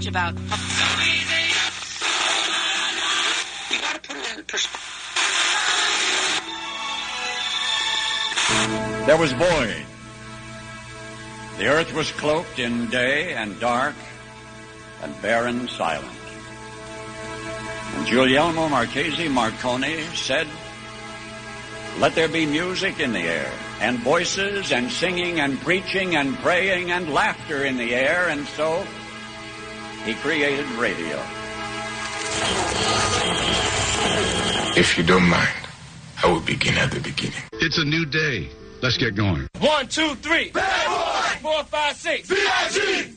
much about. So easy. You got to put it in perspective. There was void. The earth was cloaked in day and dark and barren silence. And Guglielmo Marchese Marconi said, "Let there be music in the air, and voices, and singing, and preaching, and praying, and laughter in the air." And so he created radio. If you don't mind, I will begin at the beginning. It's a new day. Let's get going. 1, 2, 3. Bad boy. 4, 5, 6. VIG.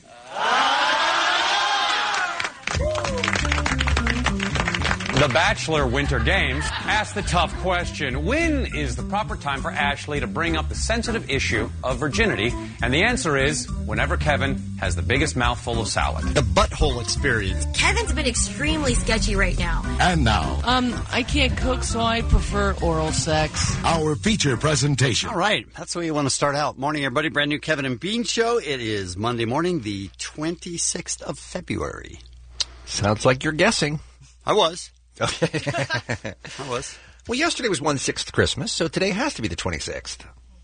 The Bachelor Winter Games asked the tough question, when is the proper time for Ashley to bring up the sensitive issue of virginity? And the answer is whenever Kevin has the biggest mouthful of salad. The butthole experience. Kevin's been extremely sketchy right now. And now, I can't cook, so I prefer oral sex. Our feature presentation. All right, that's the way you want to start out. Morning, everybody. Brand new Kevin and Bean Show. It is Monday morning, the 26th of February. Sounds like you're guessing. I was. Okay. I was. Well, yesterday was 1/6 Christmas, so today has to be the 26th.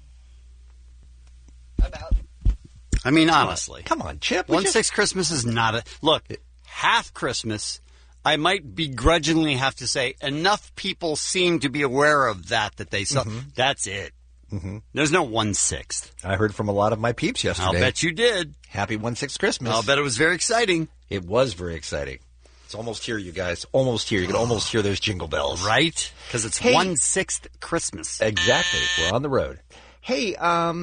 I mean, honestly. Come on, Chip. 1/6 Christmas is not a... Look, half Christmas, I might begrudgingly have to say, enough people seem to be aware of that they saw. Mm-hmm. That's it. Mm-hmm. There's no 1/6. I heard from a lot of my peeps yesterday. I'll bet you did. Happy 1/6 Christmas. I'll bet it was very exciting. It was very exciting. It's almost here, you guys. Almost here. You can almost hear those jingle bells. Right? Because it's 1/6 Christmas. Exactly. We're on the road. Hey,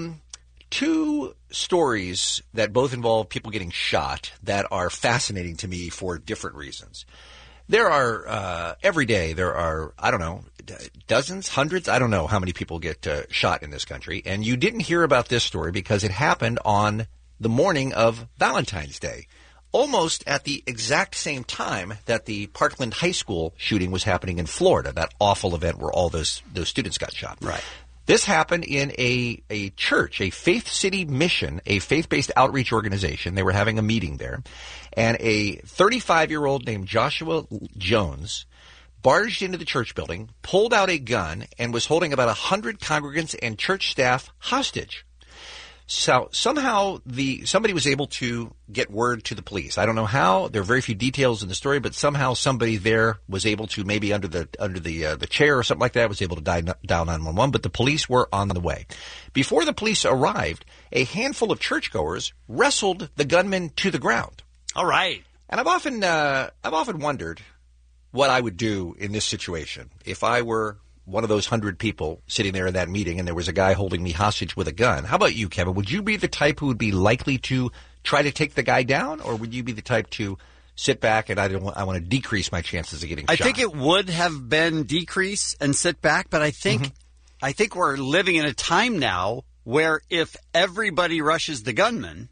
two stories that both involve people getting shot that are fascinating to me for different reasons. There are, every day, there are, I don't know, dozens, hundreds, I don't know how many people get shot in this country. And you didn't hear about this story because it happened on the morning of Valentine's Day. Almost at the exact same time that the Parkland High School shooting was happening in Florida, that awful event where all those students got shot. Right. This happened in a church, a Faith City Mission, a faith-based outreach organization. They were having a meeting there. And a 35-year-old named Joshua Jones barged into the church building, pulled out a gun, and was holding about 100 congregants and church staff hostage. So somehow somebody was able to get word to the police. I don't know how. There are very few details in the story, but somehow somebody there was able to, maybe under the chair or something like that, was able to dial 911. But the police were on the way. Before the police arrived, a handful of churchgoers wrestled the gunman to the ground. All right. And I've often wondered what I would do in this situation if I were one of those 100 people sitting there in that meeting and there was a guy holding me hostage with a gun. How about you, Kevin? Would you be the type who would be likely to try to take the guy down, or would you be the type to sit back and I want to decrease my chances of getting shot? I think it would have been decrease and sit back, but I think we're living in a time now where if everybody rushes the gunman,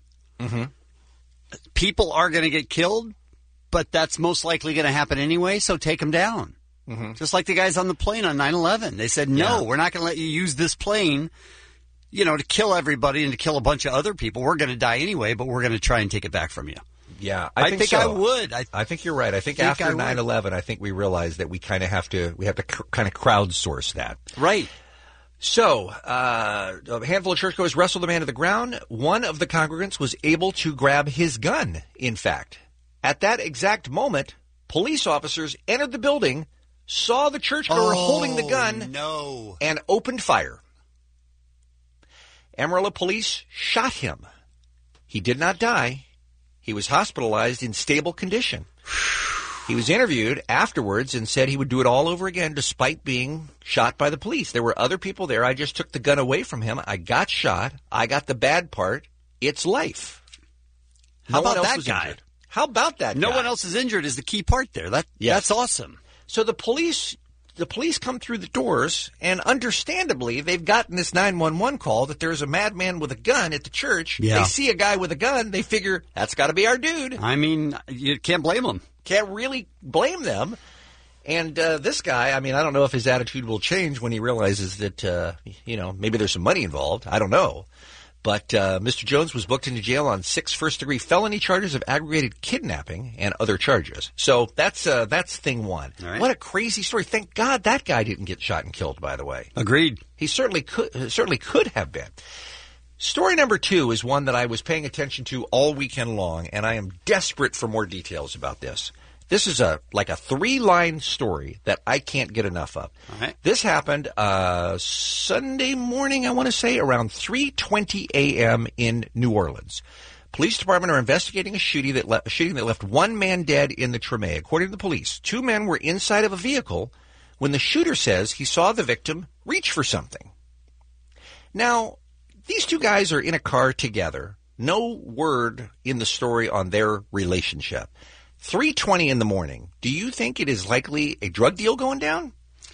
people are going to get killed, but that's most likely going to happen anyway, so take them down. Just like the guys on the plane on 9/11. They said, no, we're not going to let you use this plane, to kill everybody and to kill a bunch of other people. We're going to die anyway, but we're going to try and take it back from you. Yeah, I think so. I would. I think you're right. I think after 9/11, I think we realized that we kind of have to kind of crowdsource that. Right. So, a handful of churchgoers wrestled the man to the ground. One of the congregants was able to grab his gun, in fact. At that exact moment, police officers entered the building, saw the churchgoer holding the gun, and opened fire. Amarillo police shot him. He did not die. He was hospitalized in stable condition. He was interviewed afterwards and said he would do it all over again despite being shot by the police. There were other people there. I just took the gun away from him. I got shot. I got the bad part. It's life. How about that guy? Injured. How about that guy? No one else is injured is the key part there. That's awesome. So the police come through the doors, and understandably, they've gotten this 911 call that there's a madman with a gun at the church. Yeah. They see a guy with a gun. They figure, that's got to be our dude. I mean, you can't blame them. Can't really blame them. And this guy, I mean, I don't know if his attitude will change when he realizes that, maybe there's some money involved. I don't know. But Mr. Jones was booked into jail on 6 first-degree felony charges of aggravated kidnapping and other charges. So that's thing one. All right. What a crazy story. Thank God that guy didn't get shot and killed, by the way. Agreed. He certainly could have been. Story number 2 is one that I was paying attention to all weekend long, and I am desperate for more details about this. This is like a 3-line story that I can't get enough of. All right. This happened Sunday morning, I want to say, around 3:20 a.m. in New Orleans. Police department are investigating a shooting that left one man dead in the Treme. According to the police, 2 men were inside of a vehicle when the shooter says he saw the victim reach for something. Now, these 2 guys are in a car together. No word in the story on their relationship. 3:20 in the morning. Do you think it is likely a drug deal going down?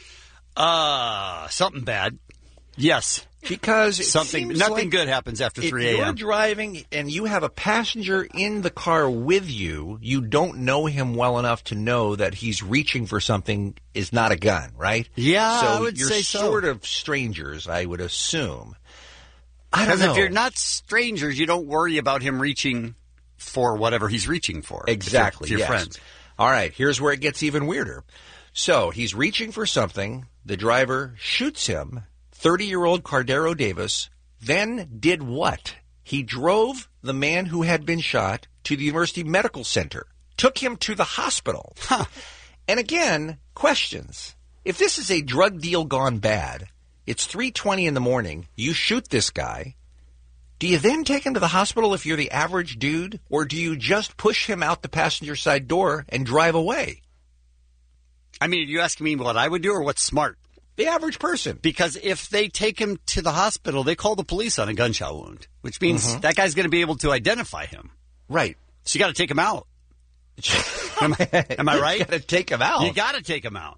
Something bad. Yes. Because nothing good happens after 3 If you're a.m. driving and you have a passenger in the car with you, you don't know him well enough to know that he's reaching for something is not a gun, right? Yeah, so I would you're say so. sort of strangers, I would assume. I don't Because know. if you're not strangers, you don't worry about him reaching for whatever he's reaching for. Exactly. If you're yes. friends. All right. Here's where it gets even weirder. So he's reaching for something. The driver shoots him. 30-year-old Cardero Davis then did what? He drove the man who had been shot to the University Medical Center, took him to the hospital. And again, questions. If this is a drug deal gone bad, it's 3:20 in the morning, you shoot this guy. Do you then take him to the hospital if you're the average dude, or do you just push him out the passenger side door and drive away? I mean, are you asking me what I would do or what's smart? The average person. Because if they take him to the hospital, they call the police on a gunshot wound, which means that guy's going to be able to identify him. Right. So you got to take him out. Am I right? You got to take him out. You got to take him out.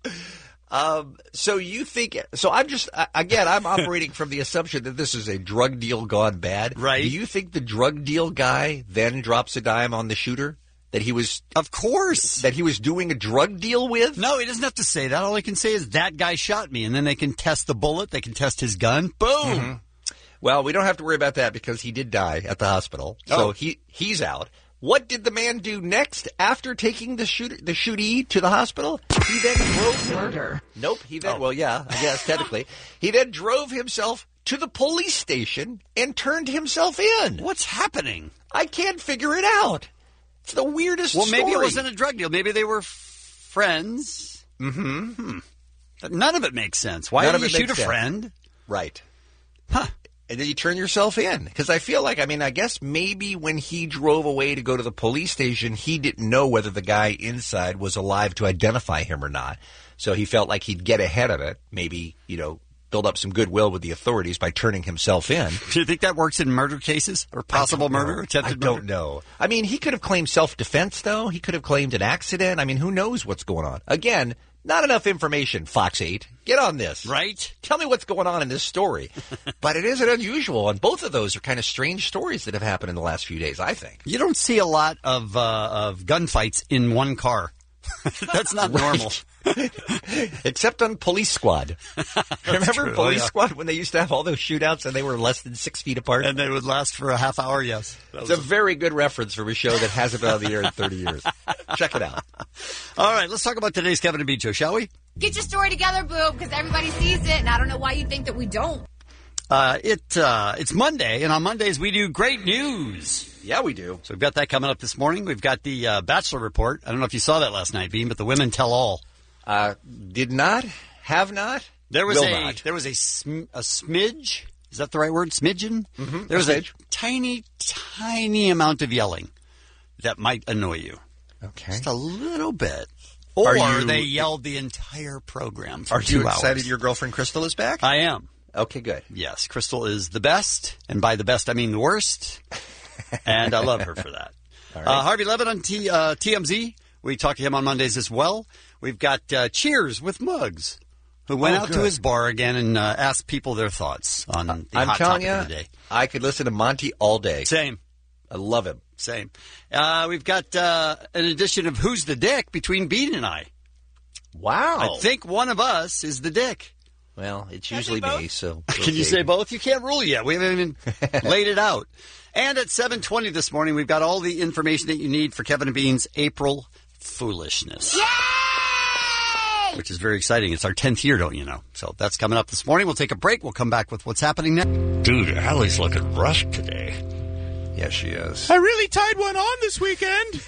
So you think? So I'm just again. I'm operating from the assumption that this is a drug deal gone bad. Right. Do you think the drug deal guy then drops a dime on the shooter that he was? Of course. That he was doing a drug deal with? No, he doesn't have to say that. All he can say is that guy shot me, and then they can test the bullet. They can test his gun. Boom. Well, we don't have to worry about that because he did die at the hospital. So he's out. What did the man do next after taking the shootee to the hospital? He then drove Murder. Nope. He then well, yeah, I guess technically. He then drove himself to the police station and turned himself in. What's happening? I can't figure it out. It's the weirdest Well, maybe it story. wasn't a drug deal. Maybe they were friends. None of it makes sense. Why None did of you it shoot a makes sense. friend? Right. Huh. And then you turn yourself in. Because I feel like, I guess maybe when he drove away to go to the police station, he didn't know whether the guy inside was alive to identify him or not. So he felt like he'd get ahead of it. Maybe, build up some goodwill with the authorities by turning himself in. Do you think that works in murder cases or possible murder, attempted murder? I don't know. He could have claimed self-defense, though. He could have claimed an accident. Who knows what's going on? Again, not enough information, Fox 8. Get on this. Right? Tell me what's going on in this story. But it isn't unusual, and both of those are kind of strange stories that have happened in the last few days, I think. You don't see a lot of gunfights in one car. That's not normal. Except on Police Squad. Remember true. Police Squad when they used to have all those shootouts and they were less than 6 feet apart? And they would last for a half hour, yes. It's a very good reference from a show that hasn't been on the air in 30 years. Check it out. All right, let's talk about today's Kevin and Bean Show, shall we? Get your story together, boo, because everybody sees it, and I don't know why you think that we don't. It's Monday, and on Mondays we do great news. Yeah, we do. So we've got that coming up this morning. We've got the Bachelor Report. I don't know if you saw that last night, Bean, but the women tell all. Did not, have not, There was will a not. there was a smidge. Is that the right word? Smidgen? Mm-hmm. There was a tiny amount of yelling that might annoy you. Okay. Just a little bit. Or Are you- they yelled the entire program for Are 2 you hours. excited your girlfriend Crystal is back? I am. Okay, good. Yes, Crystal is the best, and by the best I mean the worst, and I love her for that. All right. Harvey Levin on TMZ. We talk to him on Mondays as well. We've got Cheers with Muggs, who went out to good. his bar again and asked people their thoughts on the I'm hot telling topic you, of the day. I could listen to Monty all day. Same. I love him. Same. We've got an edition of Who's the Dick between Bean and I. Wow. I think one of us is the dick. Well, it's usually me, so... Can you say both? You can't rule yet. We haven't even laid it out. And at 7:20 this morning, we've got all the information that you need for Kevin and Bean's April Foolishness. Yay! Which is very exciting. It's our 10th year, don't you know? So that's coming up this morning. We'll take a break. We'll come back with what's happening next. Dude, Allie's looking rough today. Yes, she is. I really tied one on this weekend.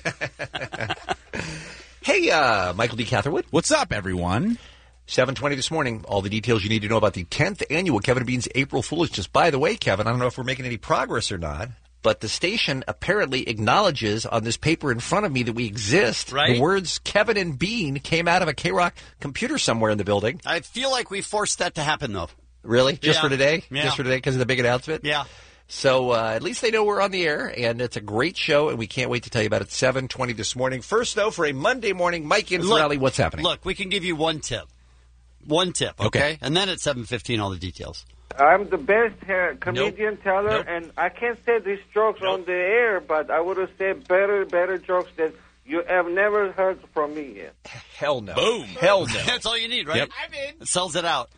Hey, Michael D. Catherwood. What's up, everyone? 7:20 this morning. All the details you need to know about the 10th annual Kevin and Bean's April Foolishness. By the way, Kevin, I don't know if we're making any progress or not, but the station apparently acknowledges on this paper in front of me that we exist. Right. The words Kevin and Bean came out of a K-Rock computer somewhere in the building. I feel like we forced that to happen, though. Really? Just Yeah. for today? Yeah. Just for today because of the big announcement? Yeah. So at least they know we're on the air, and it's a great show, and we can't wait to tell you about it 7:20 this morning. First, though, for a Monday morning, Mike Inferelli, what's happening? Look, we can give you one tip. One tip, okay? And then at 7:15, all the details. I'm the best comedian teller, and I can't say these jokes on the air, but I would have said better jokes that you have never heard from me yet. Hell no. Boom. Hell no. That's all you need, right? Yep. I'm in. It sells it out.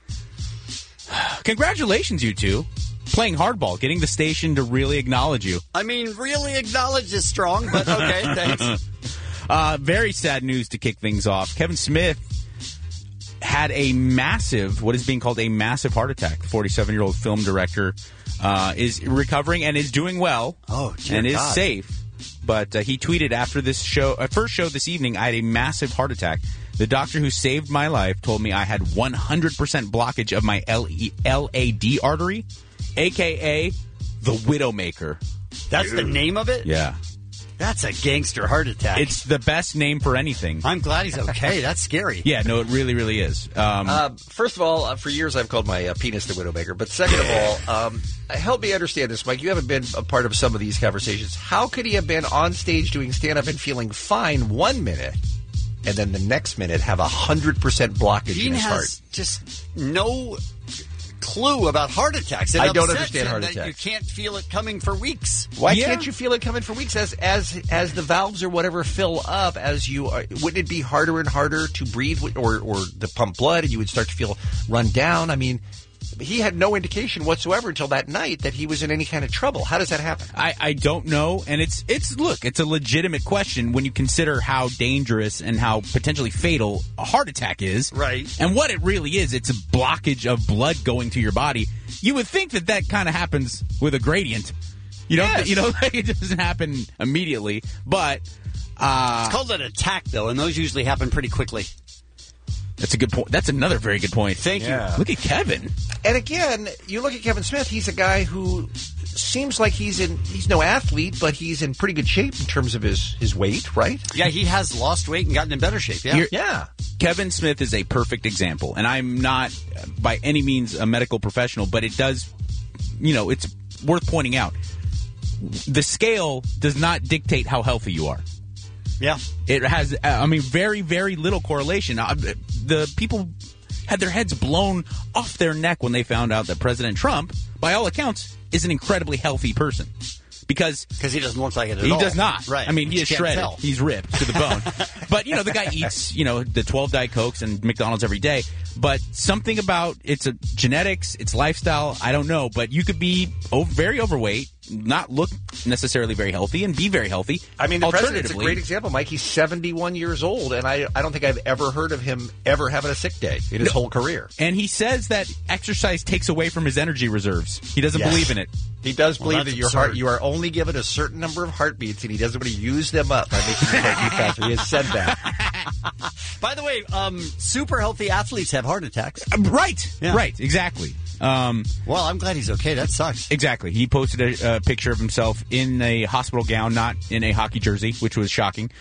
Congratulations, you two. Playing hardball, getting the station to really acknowledge you. I mean, really acknowledge is strong, but okay, thanks. Very sad news to kick things off. Kevin Smith had a massive, what is being called a massive heart attack. The 47-year-old film director is recovering and is doing well. Oh, dear and God. is safe. But he tweeted after this show, first show this evening, I had a massive heart attack. The doctor who saved my life told me I had 100% blockage of my LAD artery, a.k.a. the Widowmaker. That's the name of it? Yeah. That's a gangster heart attack. It's the best name for anything. I'm glad he's okay. That's scary. Yeah, no, it really, really is. First of all, for years I've called my penis the Widowmaker. But second of all, help me understand this, Mike. You haven't been a part of some of these conversations. How could he have been on stage doing stand-up and feeling fine 1 minute, and then the next minute have 100% blockage Gene in his has heart? just no clue about heart attacks. It I don't upsets understand him heart that attacks. You can't feel it coming for weeks. Why can't you feel it coming for weeks? As the valves or whatever fill up, wouldn't it be harder and harder to breathe or to pump blood, and you would start to feel run down? I mean, he had no indication whatsoever until that night that he was in any kind of trouble. How does that happen? I don't know, and it's a legitimate question when you consider how dangerous and how potentially fatal a heart attack is. Right. And what it really is, it's a blockage of blood going to your body. You would think that kind of happens with a gradient. You don't, it doesn't happen immediately, but it's called an attack, though, and those usually happen pretty quickly. That's a good point. That's another very good point. Thank you. Look at Kevin. And again, you look at Kevin Smith, he's a guy who seems like he's no athlete, but he's in pretty good shape in terms of his weight, right? Yeah, he has lost weight and gotten in better shape. Yeah. Yeah. Kevin Smith is a perfect example, and I'm not by any means a medical professional, but it does, it's worth pointing out. The scale does not dictate how healthy you are. Yeah. It has, very, very little correlation. The people had their heads blown off their neck when they found out that President Trump, by all accounts, is an incredibly healthy person. Because he doesn't look like it at all. He does not. Right. I mean, he is shredded. Tell. He's ripped to the bone. But, the guy eats, the 12 Diet Cokes and McDonald's every day. But something about it's genetics, it's lifestyle, I don't know. But you could be very overweight, not look necessarily very healthy, and be very healthy. I mean, the president's a great example, Mike. He's 71 years old, and I don't think I've ever heard of him ever having a sick day in his whole career. And he says that exercise takes away from his energy reserves. He doesn't believe in it. He does believe that your heart, you are only given a certain number of heartbeats, and he doesn't want to use them up by making your heart beat faster. He has said that. By the way, super healthy athletes have heart attacks. Right. Yeah. Right. Exactly. Well, I'm glad he's okay. That sucks. Exactly. He posted a picture of himself in a hospital gown, not in a hockey jersey, which was shocking.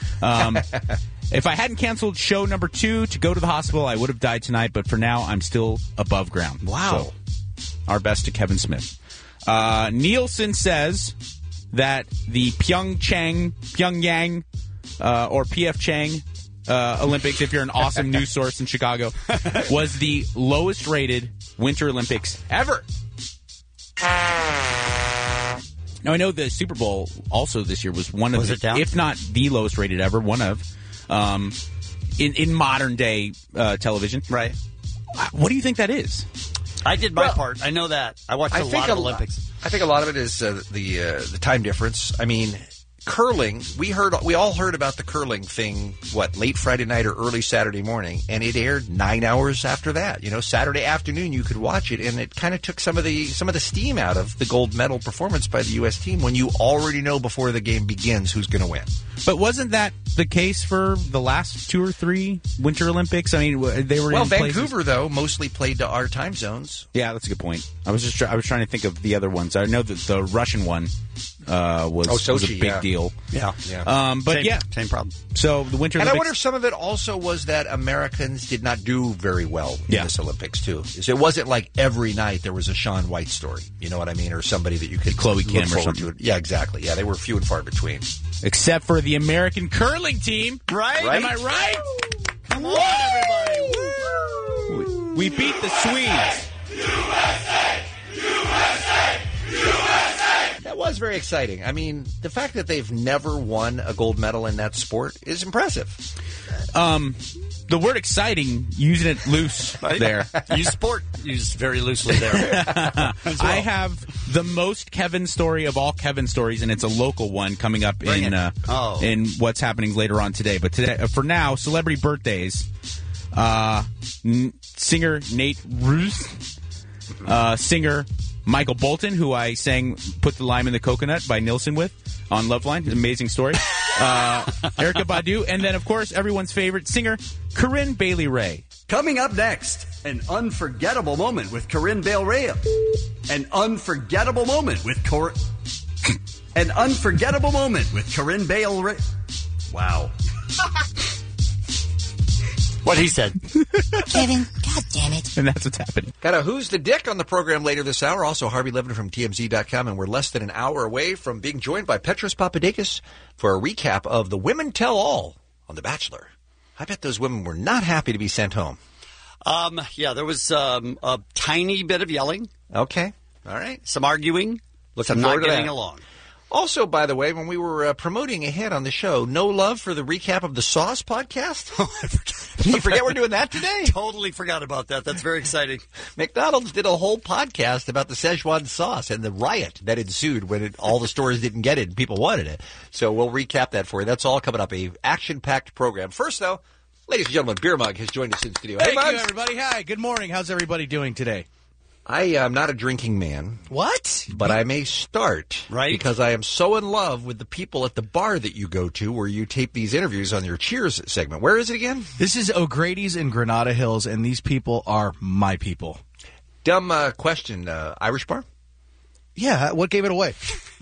If I hadn't canceled show number 2 to go to the hospital, I would have died tonight. But for now, I'm still above ground. Wow. So, our best to Kevin Smith. Nielsen says that the Pyongyang, or PF Chang Olympics, if you're an awesome news source in Chicago, was the lowest rated Winter Olympics ever. Now, I know the Super Bowl also this year was one of if not the lowest rated ever, one of, in modern day television. Right. What do you think that is? I did my part. I know that. I watched a lot of Olympics. I think a lot of it is the time difference. I mean, curling. We all heard about the curling thing. Late Friday night or early Saturday morning, and it aired 9 hours after that. Saturday afternoon you could watch it, and it kind of took some of the steam out of the gold medal performance by the U.S. team when you already know before the game begins who's going to win. But wasn't that the case for the last 2 or 3 Winter Olympics? I mean, they were in Vancouver, though, mostly played to our time zones. Yeah, that's a good point. I was trying to think of the other ones. I know that the Russian one was Sochi, a big deal. Yeah. Same problem. So the Winter and Olympics, I wonder if some of it also was that Americans did not do very well in this Olympics, too. It wasn't like every night there was a Shaun White story, you know what I mean, or somebody that you could Chloe look Kim or forward something. to. Yeah, exactly. Yeah, they were few and far between. Except for the American curling team. Right? Am I right? Come on, everybody. We beat the Swedes. USA! USA! USA! That was very exciting. I mean, the fact that they've never won a gold medal in that sport is impressive. The word exciting, using it loose there. Use sport used very loosely there. I have the most Kevin story of all Kevin stories, and it's a local one coming up in what's happening later on today. But today, for now, celebrity birthdays. Singer Nate Ruess, singer Michael Bolton, who I sang "Put the Lime in the Coconut" by Nilsson with on Loveline. Amazing story. Erykah Badu, and then, of course, everyone's favorite singer, Corinne Bailey Rae. Coming up next, an unforgettable moment with Corinne Bailey Rae. An unforgettable moment with An unforgettable moment with Corinne Bailey Rae. Wow. What he said. Kevin, God damn it. And that's what's happening. Got a Who's the Dick on the program later this hour. Also, Harvey Levin from TMZ.com. And we're less than an hour away from being joined by Petros Papadakis for a recap of the Women Tell All on The Bachelor. I bet those women were not happy to be sent home. There was a tiny bit of yelling. Okay. All right. Some arguing. Looking some forward not to getting that. along. Also, by the way, when we were promoting ahead on the show, no love for the recap of the Sauce podcast? You forget we're doing that today? Totally forgot about that. That's very exciting. McDonald's did a whole podcast about the Szechuan sauce and the riot that ensued when all the stores didn't get it and people wanted it. So we'll recap that for you. That's all coming up. A action-packed program. First, though, ladies and gentlemen, Beer Mug has joined us in studio. Hey, Thank you, everybody. Hi, good morning. How's everybody doing today? I am not a drinking man. What? But I may start. Right. Because I am so in love with the people at the bar that you go to where you tape these interviews on your Cheers segment. Where is it again? This is O'Grady's in Granada Hills, and these people are my people. Dumb question. Irish bar? Yeah, what gave it away?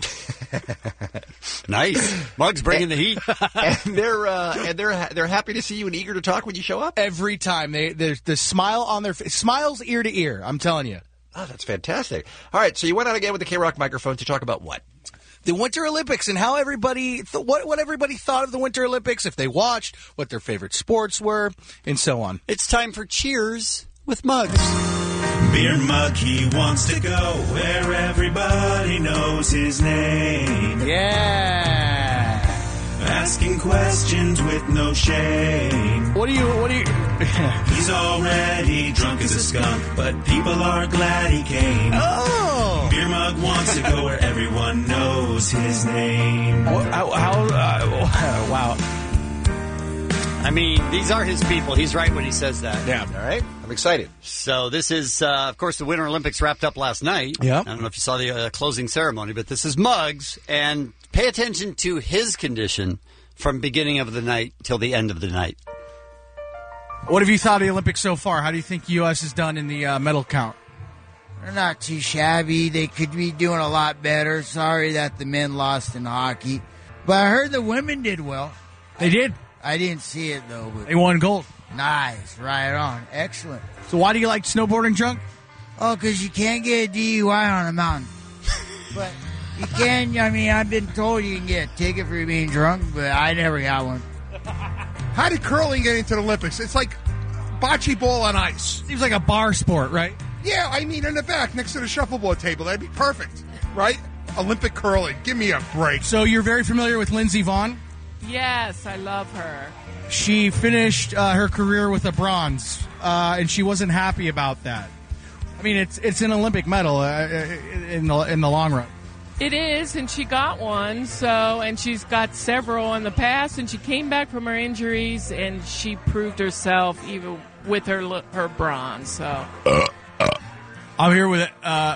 Nice. Mug's bringing the heat. And they're happy to see you and eager to talk when you show up? Every time. There's the smile on their face. Smiles ear to ear, I'm telling you. Oh, that's fantastic. All right, so you went out again with the K-Rock microphone to talk about what? The Winter Olympics and how everybody, what everybody thought of the Winter Olympics, if they watched, what their favorite sports were, and so on. It's time for Cheers with Muggs. Beer Mug, he wants to go where everybody knows his name. Yeah. Asking questions with no shame. What do you... He's already drunk as a skunk, but people are glad he came. Oh! Beer Mug wants to go where everyone knows his name. Wow. I mean, these are his people. He's right when he says that. Yeah. All right. I'm excited. So this is, of course, the Winter Olympics wrapped up last night. Yeah. I don't know if you saw the closing ceremony, but this is Muggs. And pay attention to his condition from beginning of the night till the end of the night. What have you thought of the Olympics so far? How do you think the U.S. has done in the medal count? They're not too shabby. They could be doing a lot better. Sorry that the men lost in hockey. But I heard the women did well. They did? I didn't see it, though. But they won gold. Nice. Right on. Excellent. So why do you like snowboarding drunk? Oh, because you can't get a DUI on a mountain. But you can. I mean, I've been told you can get a ticket for being drunk, but I never got one. How did curling get into the Olympics? It's like bocce ball on ice. Seems like a bar sport, right? Yeah, I mean, in the back, next to the shuffleboard table. That'd be perfect, right? Olympic curling. Give me a break. So you're very familiar with Lindsey Vonn? Yes, I love her. She finished her career with a bronze, and she wasn't happy about that. I mean, it's an Olympic medal in the long run. It is, and she got one, and she's got several in the past, and she came back from her injuries, and she proved herself even with her bronze. So I'm here with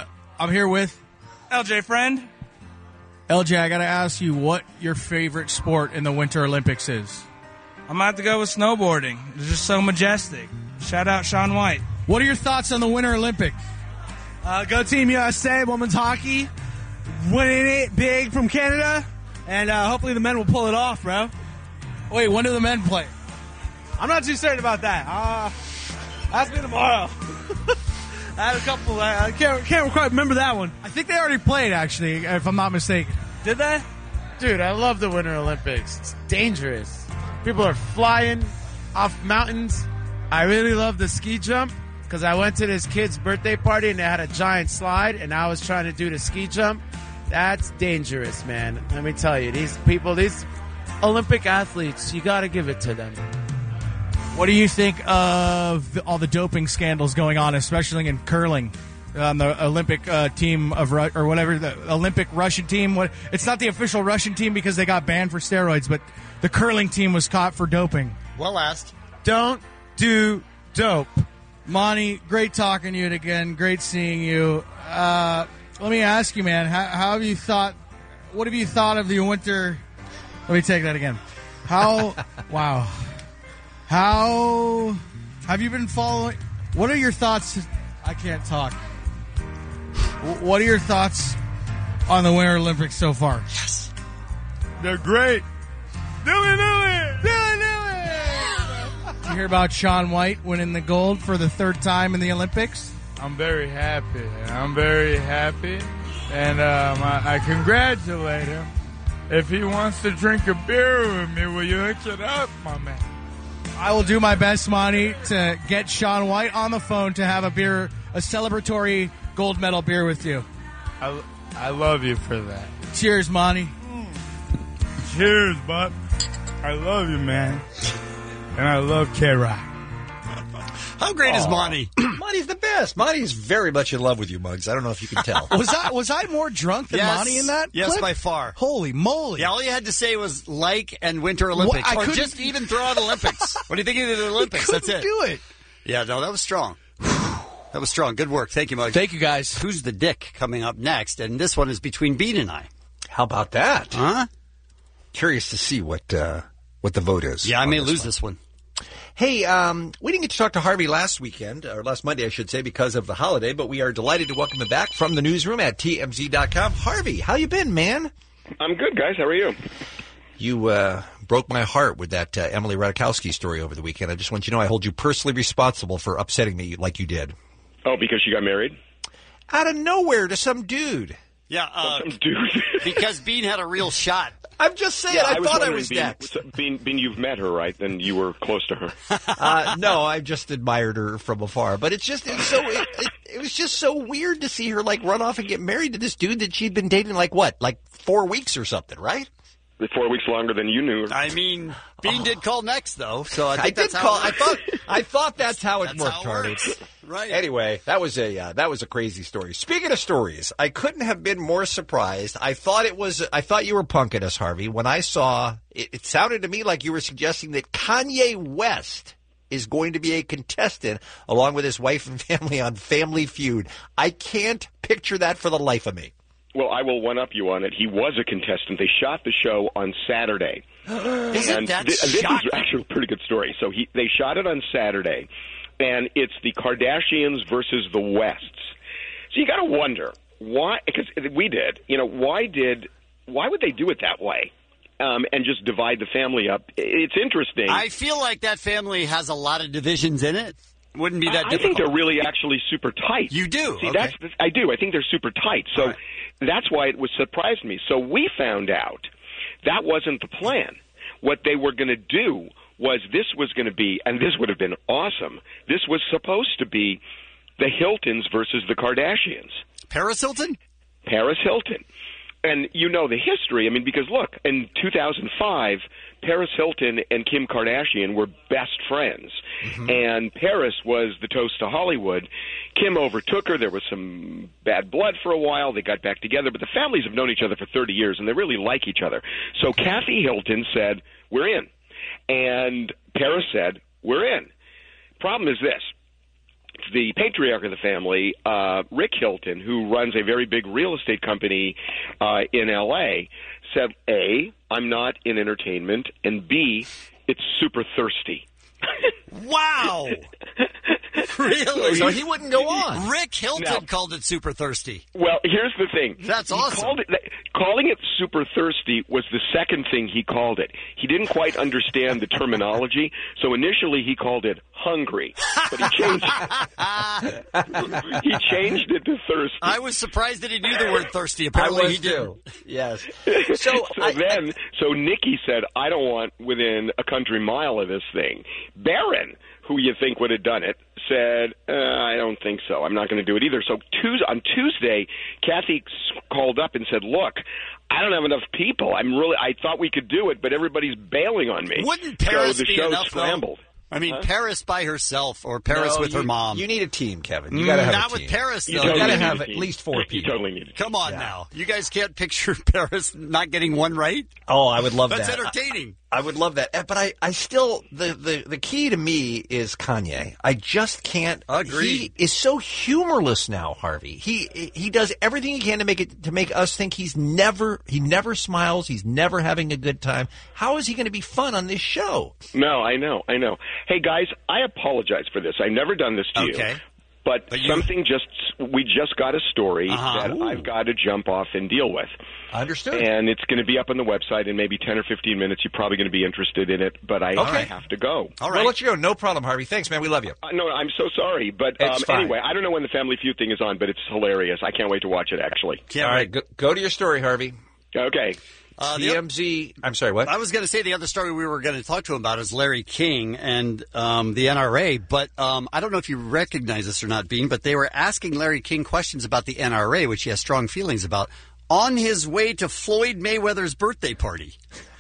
LJ Friend. LJ, I got to ask you what your favorite sport in the Winter Olympics is. I'm about to go with snowboarding. It's just so majestic. Shout out Shaun White. What are your thoughts on the Winter Olympics? Go Team USA, women's hockey. Winning it big from Canada. And hopefully the men will pull it off, bro. Wait, when do the men play? I'm not too certain about that. Ask me tomorrow. I had a couple. I can't quite remember that one. I think they already played, actually, if I'm not mistaken. Did they? Dude, I love the Winter Olympics. It's dangerous. People are flying off mountains. I really love the ski jump because I went to this kid's birthday party and they had a giant slide and I was trying to do the ski jump. That's dangerous, man. Let me tell you, these people, these Olympic athletes, you got to give it to them. What do you think of all the doping scandals going on, especially in curling? On the Olympic team of or whatever, the Olympic Russian team. It's not the official Russian team because they got banned for steroids, but the curling team was caught for doping. Well asked. Don't do dope. Monty, great talking to you again. Great seeing you. Let me ask you, man, how have you thought? What have you thought of the winter? Let me take that again. Wow. How have you been following? What are your thoughts? I can't talk. What are your thoughts on the Winter Olympics so far? Yes. They're great. Did you hear about Shaun White winning the gold for the third time in the Olympics? I'm very happy. And I congratulate him. If he wants to drink a beer with me, will you hook it up, my man? I will do my best, Monty, to get Shaun White on the phone to have a celebratory gold medal beer with you. I love you for that. Cheers, Monty. Cheers, bud. I love you, man. And I love K-Rock. How great is Monty? Monty's the best. Monty's very much in love with you, Muggs. I don't know if you can tell. Was I more drunk than Monty in that? Yes, clip? by far. Holy moly. Yeah, all you had to say was and Winter Olympics. Or just even throw out Olympics. What do you think of the Olympics? That's it. Do it. Yeah, no, that was strong. That was strong. Good work. Thank you, Muggs. Thank you, guys. Who's the dick coming up next? And this one is between Bean and I. How about that? Huh? Curious to see what the vote is. Yeah, I may lose this one. Hey, we didn't get to talk to Harvey last weekend, or last Monday, I should say, because of the holiday, but we are delighted to welcome him back from the newsroom at TMZ.com. Harvey, how you been, man? I'm good, guys. How are you? You broke my heart with that Emily Ratajkowski story over the weekend. I just want you to know I hold you personally responsible for upsetting me like you did. Oh, because she got married? Out of nowhere to some dude. Yeah, some dude. Because Bean had a real shot. I'm just saying, I thought I was next. Bean, you've met her, right? Then you were close to her. No, I just admired her from afar. But it was just so weird to see her run off and get married to this dude that she'd been dating like 4 weeks or something, right? 4 weeks longer than you knew her. I mean, Bean did call next though, so I think that's how it works. I thought that's how it worked, Harvey. Right. Anyway, that was a crazy story. Speaking of stories, I couldn't have been more surprised. I thought you were punking us, Harvey, when I saw it sounded to me like you were suggesting that Kanye West is going to be a contestant along with his wife and family on Family Feud. I can't picture that for the life of me. Well, I will one-up you on it. He was a contestant. They shot the show on Saturday. Isn't that this is actually a pretty good story. So they shot it on Saturday, and it's the Kardashians versus the Wests. So you got to wonder why, because we did. Why would they do it that way? And just divide the family up. It's interesting. I feel like that family has a lot of divisions in it. Wouldn't be that difficult. I think they're really actually super tight. You do? See, okay. I do. I think they're super tight. So that's why it surprised me. So we found out that wasn't the plan. What they were going to do was this was going to be, and this would have been awesome, this was supposed to be the Hiltons versus the Kardashians. Paris Hilton? Paris Hilton. And you know the history. I mean, because look, in 2005, Paris Hilton and Kim Kardashian were best friends. And Paris was the toast to Hollywood. Kim overtook her. There was some bad blood for a while. They got back together. But the families have known each other for 30 years, and they really like each other. So Kathy Hilton said, we're in. And Paris said, we're in. Problem is this. The patriarch of the family, Rick Hilton, who runs a very big real estate company in L.A., said, A, I'm not in entertainment, and B, it's super thirsty. Wow! Really? So he wouldn't go on. Rick Hilton called it super thirsty. Well, here's the thing. That's awesome. Calling it super thirsty was the second thing he called it. He didn't quite understand the terminology, so initially he called it hungry, but he changed it to thirsty. I was surprised that he knew the word thirsty. Apparently he did. Yes. So Nikki said, I don't want within a country mile of this thing. Barron, who you think would have done it, said, I don't think so. I'm not going to do it either. So on Tuesday, Kathy called up and said, look, I don't have enough people. I thought we could do it, but everybody's bailing on me. Wouldn't Paris so the be show enough, scrambled. Though? I mean, Paris by herself or Paris with her mom. You need a team, Kevin. You got to have not a team. with Paris, though. You got to have at least 4 people. You totally need it. Come on now. You guys can't picture Paris not getting one right? Oh, I would love That's that. That's entertaining. I would love that. But I still, the key to me is Kanye. I just can't. Agree. He is so humorless now, Harvey. He does everything he can to make us think he never smiles. He's never having a good time. How is he going to be fun on this show? No, I know. Hey, guys, I apologize for this. I've never done this to you. But we just got a story that I've got to jump off and deal with. Understood. And it's going to be up on the website in maybe 10 or 15 minutes. You're probably going to be interested in it, but I have to go. All right. We'll let you go. No problem, Harvey. Thanks, man. We love you. No, I'm so sorry. But anyway, I don't know when the Family Feud thing is on, but it's hilarious. I can't wait to watch it, actually. All right. Go to your story, Harvey. Okay. TMZ. I'm sorry, what? I was going to say the other story we were going to talk to him about is Larry King and the NRA, but I don't know if you recognize this or not, Bean, but they were asking Larry King questions about the NRA, which he has strong feelings about, on his way to Floyd Mayweather's birthday party.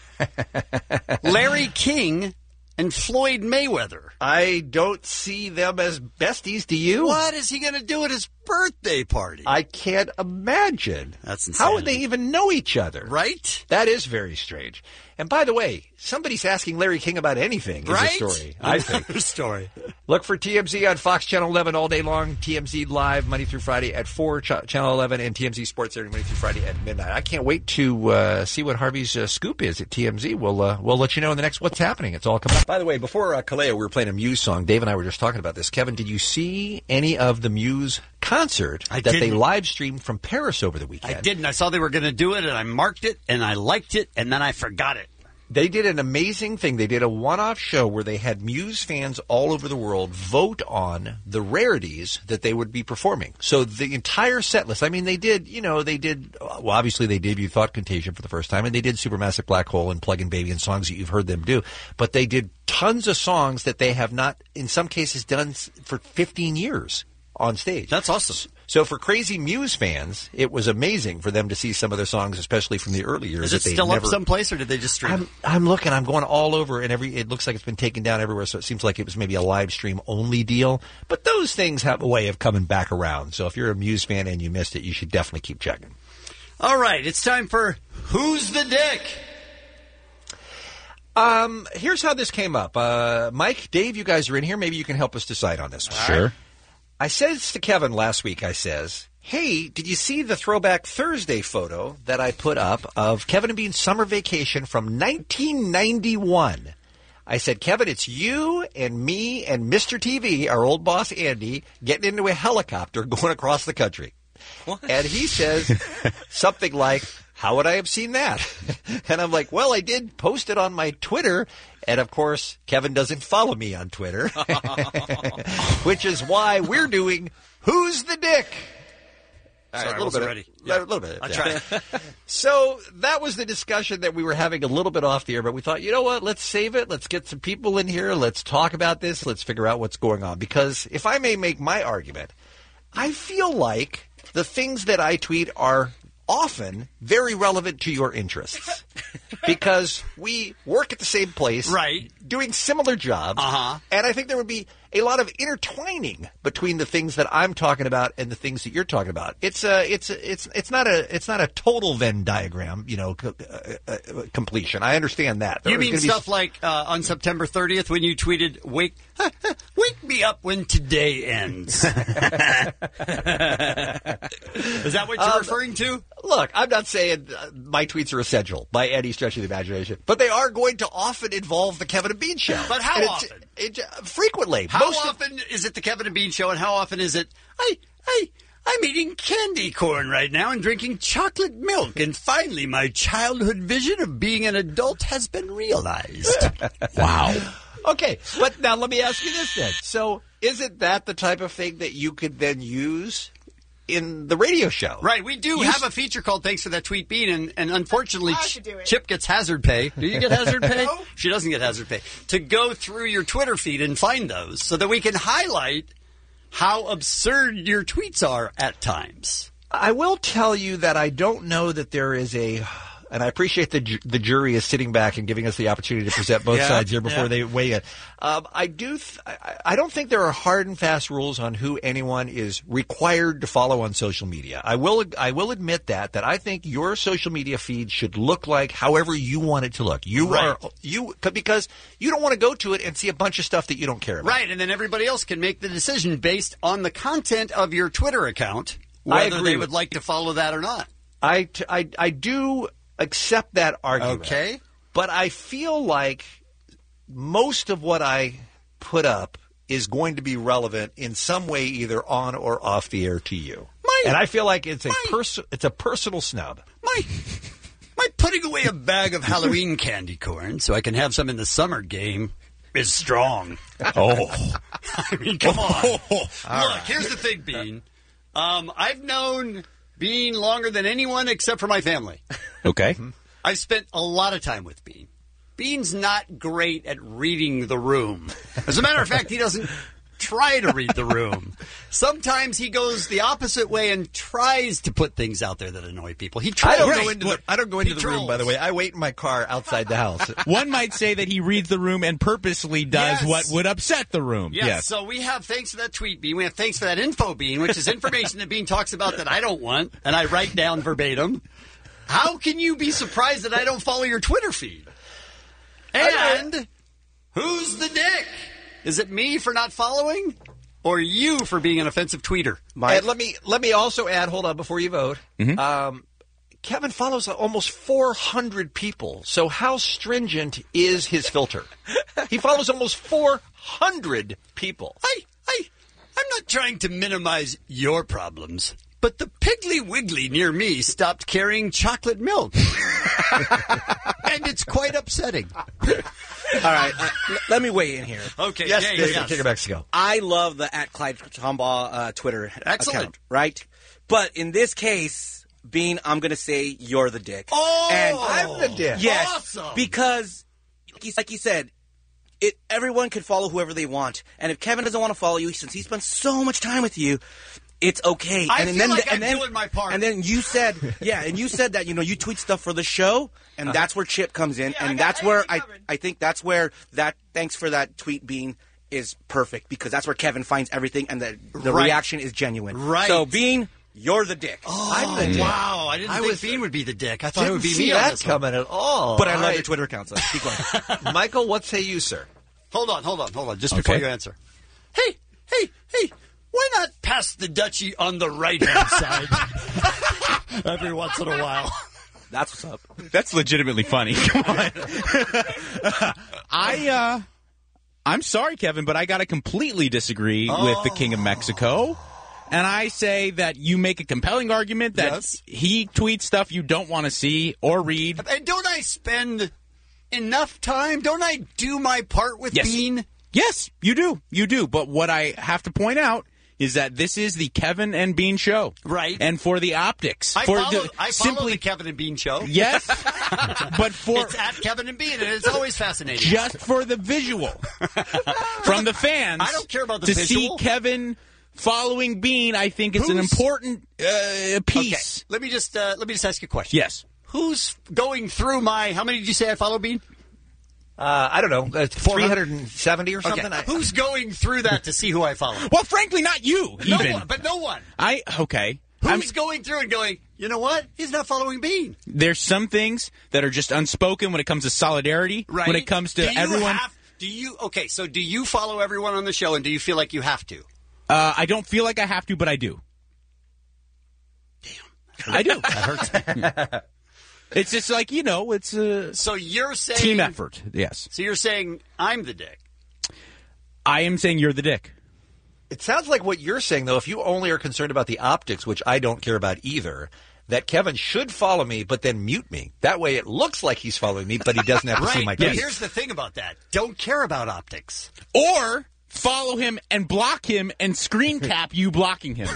Larry King and Floyd Mayweather. I don't see them as besties. Do you? What is he going to do at his birthday party? I can't imagine. That's insane. How would they even know each other? Right? That is very strange. And by the way, somebody's asking Larry King about anything right? is a story. I think. Story. Look for TMZ on Fox Channel 11 all day long. TMZ Live Monday through Friday at 4, Channel 11, and TMZ Sports every Monday through Friday at midnight. I can't wait to see what Harvey's scoop is at TMZ. We'll let you know in the next What's Happening. It's all coming up. By the way, before Kaleo, we were playing a Muse song. Dave and I were just talking about this. Kevin, did you see any of the Muse concert they live streamed from Paris over the weekend? I didn't. I saw they were going to do it, and I marked it, and I liked it, and then I forgot it. They did an amazing thing. They did a one-off show where they had Muse fans all over the world vote on the rarities that they would be performing. So the entire set list, I mean, they did, obviously they debuted Thought Contagion for the first time, and they did Supermassive Black Hole and Plug-in Baby and songs that you've heard them do. But they did tons of songs that they have not, in some cases, done for 15 years on stage. That's awesome. So for crazy Muse fans, it was amazing for them to see some of their songs, especially from the early years. Is it still up someplace, or did they just stream? I'm looking. I'm going all over, and it looks like it's been taken down everywhere. So it seems like it was maybe a live stream only deal. But those things have a way of coming back around. So if you're a Muse fan and you missed it, you should definitely keep checking. All right, it's time for Who's the Dick? Here's how this came up. Mike, Dave, you guys are in here. Maybe you can help us decide on this one. Sure. Right. I says to Kevin last week, hey, did you see the Throwback Thursday photo that I put up of Kevin and Bean's summer vacation from 1991? I said, Kevin, it's you and me and Mr. TV, our old boss Andy, getting into a helicopter going across the country. What? And he says something like, how would I have seen that? And I'm like, well, I did post it on my Twitter. And, of course, Kevin doesn't follow me on Twitter, which is why we're doing Who's the Dick? Sorry, a little bit. Ready. Yeah. A little bit. I'll try. So that was the discussion that we were having a little bit off the air, but we thought, you know what, let's save it. Let's get some people in here. Let's talk about this. Let's figure out what's going on. Because if I may make my argument, I feel like the things that I tweet are often very relevant to your interests because we work at the same place, right? Doing similar jobs, and I think there would be a lot of intertwining between the things that I'm talking about and the things that you're talking about. It's not a total Venn diagram, completion. I understand that. You mean stuff like on September 30th when you tweeted, "Wake me up when today ends." Is that what you're referring to? Look, I'm not saying my tweets are essential by any stretch of the imagination, but they are going to often involve the Kevin and Bean Show. But how often? Frequently. How often is it the Kevin and Bean Show, and how often is it, I'm eating candy corn right now and drinking chocolate milk, and finally my childhood vision of being an adult has been realized. Wow. Okay, but now let me ask you this then. So isn't that the type of thing that you could then use in the radio show? Right, we do have a feature called Thanks for That Tweet Bean, and unfortunately Chip gets hazard pay. Do you get hazard pay? No. She doesn't get hazard pay. To go through your Twitter feed and find those so that we can highlight how absurd your tweets are at times. I will tell you that I don't know that there is and I appreciate the jury is sitting back and giving us the opportunity to present both sides here before they weigh in. I don't think there are hard and fast rules on who anyone is required to follow on social media. I will admit that I think your social media feed should look like however you want it to look. Because you don't want to go to it and see a bunch of stuff that you don't care about. Right, and then everybody else can make the decision based on the content of your Twitter account, whether they would like to follow that or not. I do accept that argument. Okay. But I feel like most of what I put up is going to be relevant in some way, either on or off the air to you. And I feel like it's a personal snub. My putting away a bag of Halloween candy corn so I can have some in the summer game is strong. Oh. I mean, come on. Look, here's the thing, Bean. I've known Bean longer than anyone except for my family. Okay. I've spent a lot of time with Bean. Bean's not great at reading the room. As a matter of fact, he doesn't try to read the room. Sometimes he goes the opposite way and tries to put things out there that annoy people. He tries. I don't go into the room, by the way. I wait in my car outside the house. One might say that he reads the room and purposely does what would upset the room. Yes. So we have Thanks for That Tweet Bean. We have Thanks for That Info Bean, which is information that Bean talks about that I don't want, and I write down verbatim. How can you be surprised that I don't follow your Twitter feed? And who's the dick? Is it me for not following, or you for being an offensive tweeter? And let me also add. Hold on, before you vote. Mm-hmm. Kevin follows almost 400 people. So how stringent is his filter? He follows almost 400 people. I'm not trying to minimize your problems, but the Piggly Wiggly near me stopped carrying chocolate milk. And it's quite upsetting. All right, let me weigh in here. Okay, yes. King of Mexico. I love the @Clyde Tombaugh Twitter account, right? But in this case, Bean, I'm going to say you're the dick. Oh, and I'm the dick. Yes, awesome. Because, like you said, everyone can follow whoever they want. And if Kevin doesn't want to follow you, since he spends so much time with you, it's okay. I'm doing my part. And then you said, that, you tweet stuff for the show, and that's where Chip comes in, and that's where I think that's where that Thanks for That Tweet Bean is perfect, because that's where Kevin finds everything, and the reaction is genuine. Right. So, Bean, you're the dick. Oh, I'm the dick. Wow. I didn't think Bean would be the dick. I thought it would be me on that this coming at all. But I love your Twitter account, so keep going. Michael, what say you, sir? Hold on, just before you answer. Hey, why not pass the Dutchie on the right-hand side every once in a while? That's what's up. That's legitimately funny. Come on. I'm sorry, Kevin, but I got to completely disagree with the King of Mexico. And I say that you make a compelling argument that he tweets stuff you don't want to see or read. And don't I spend enough time? Don't I do my part with Bean? Yes, you do. You do. But what I have to point out is that this is the Kevin and Bean Show. Right. And for the optics. I follow the Kevin and Bean Show. Yes. But it's at Kevin and Bean, and it's always fascinating. Just for the visual. From the fans. I don't care about the to visual. see Kevin following Bean, I think it's an important piece. Okay. Let me just ask you a question. Yes. Who's going through my? How many did you say I follow, Bean? I don't know, 370 or something. Okay. Who's going through that to see who I follow? Well, frankly, not you. No even. one, but no one. Okay. Who's going through and going, you know what? He's not following Bean. There's some things that are just unspoken when it comes to solidarity. Right. When it comes to everyone. So do you follow everyone on the show, and do you feel like you have to? I don't feel like I have to, but I do. Damn. I do. That hurts. It's just like, it's a so you're saying team effort. Yes. So you're saying I'm the dick. I am saying you're the dick. It sounds like what you're saying, though, if you only are concerned about the optics, which I don't care about either, that Kevin should follow me but then mute me. That way it looks like he's following me, but he doesn't have to see my But face. here's the thing about that. Don't care about optics. Or follow him and block him and screen cap you blocking him.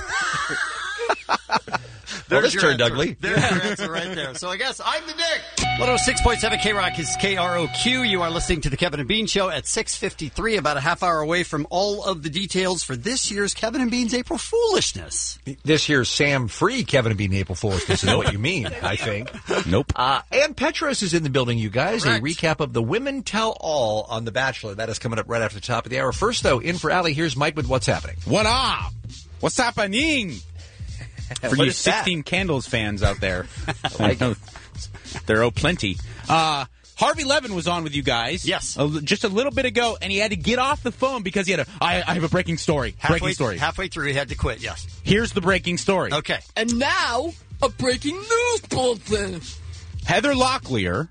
Well, this turned answer. ugly. There's your answer right there. So I guess I'm the dick. 106.7 K-Rock is KROQ. You are listening to the Kevin and Bean Show at 6:53, about a half hour away from all of the details for this year's Kevin and Bean's April Foolishness. This year's Sam Free Kevin and Bean April Foolishness is what you mean, I think. Nope. Ann Petros is in the building, you guys. Correct. A recap of the Women Tell All on The Bachelor. That is coming up right after the top of the hour. First, though, in for Allie, here's Mike with What's Happening. What up? What's happening? For What you is 16 that? Candles fans out there. I like know there are plenty. Harvey Levin was on with you guys. Yes. Just a little bit ago, and he had to get off the phone because he had I have a breaking story. Halfway through, he had to quit, yes. Here's the breaking story. Okay. And now, a breaking news bulletin. Heather Locklear.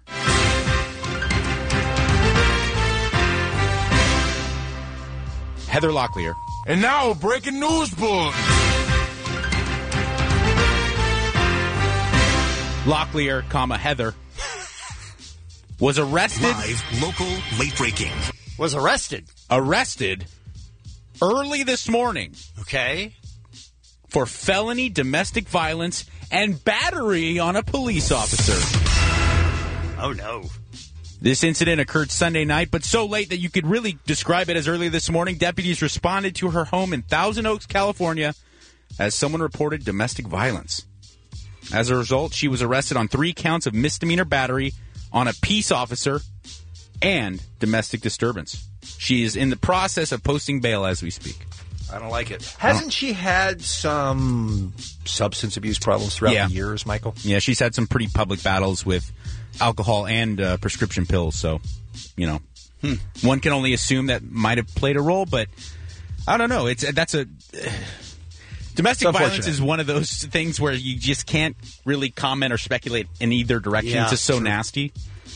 Heather Locklear. And now, breaking news bulletin. Locklear, Heather, was arrested. Live, local, late breaking. Was arrested. Arrested early this morning. Okay. For felony domestic violence and battery on a police officer. Oh, no. This incident occurred Sunday night, but so late that you could really describe it as early this morning. Deputies responded to her home in Thousand Oaks, California, as someone reported domestic violence. As a result, she was arrested on 3 counts of misdemeanor battery on a peace officer and domestic disturbance. She is in the process of posting bail as we speak. I don't like it. Hasn't she had some substance abuse problems throughout the years, Michael? Yeah, she's had some pretty public battles with alcohol and prescription pills, so, one can only assume that might have played a role, but I don't know. Domestic violence is one of those things where you just can't really comment or speculate in either direction. Yeah, it's just so nasty.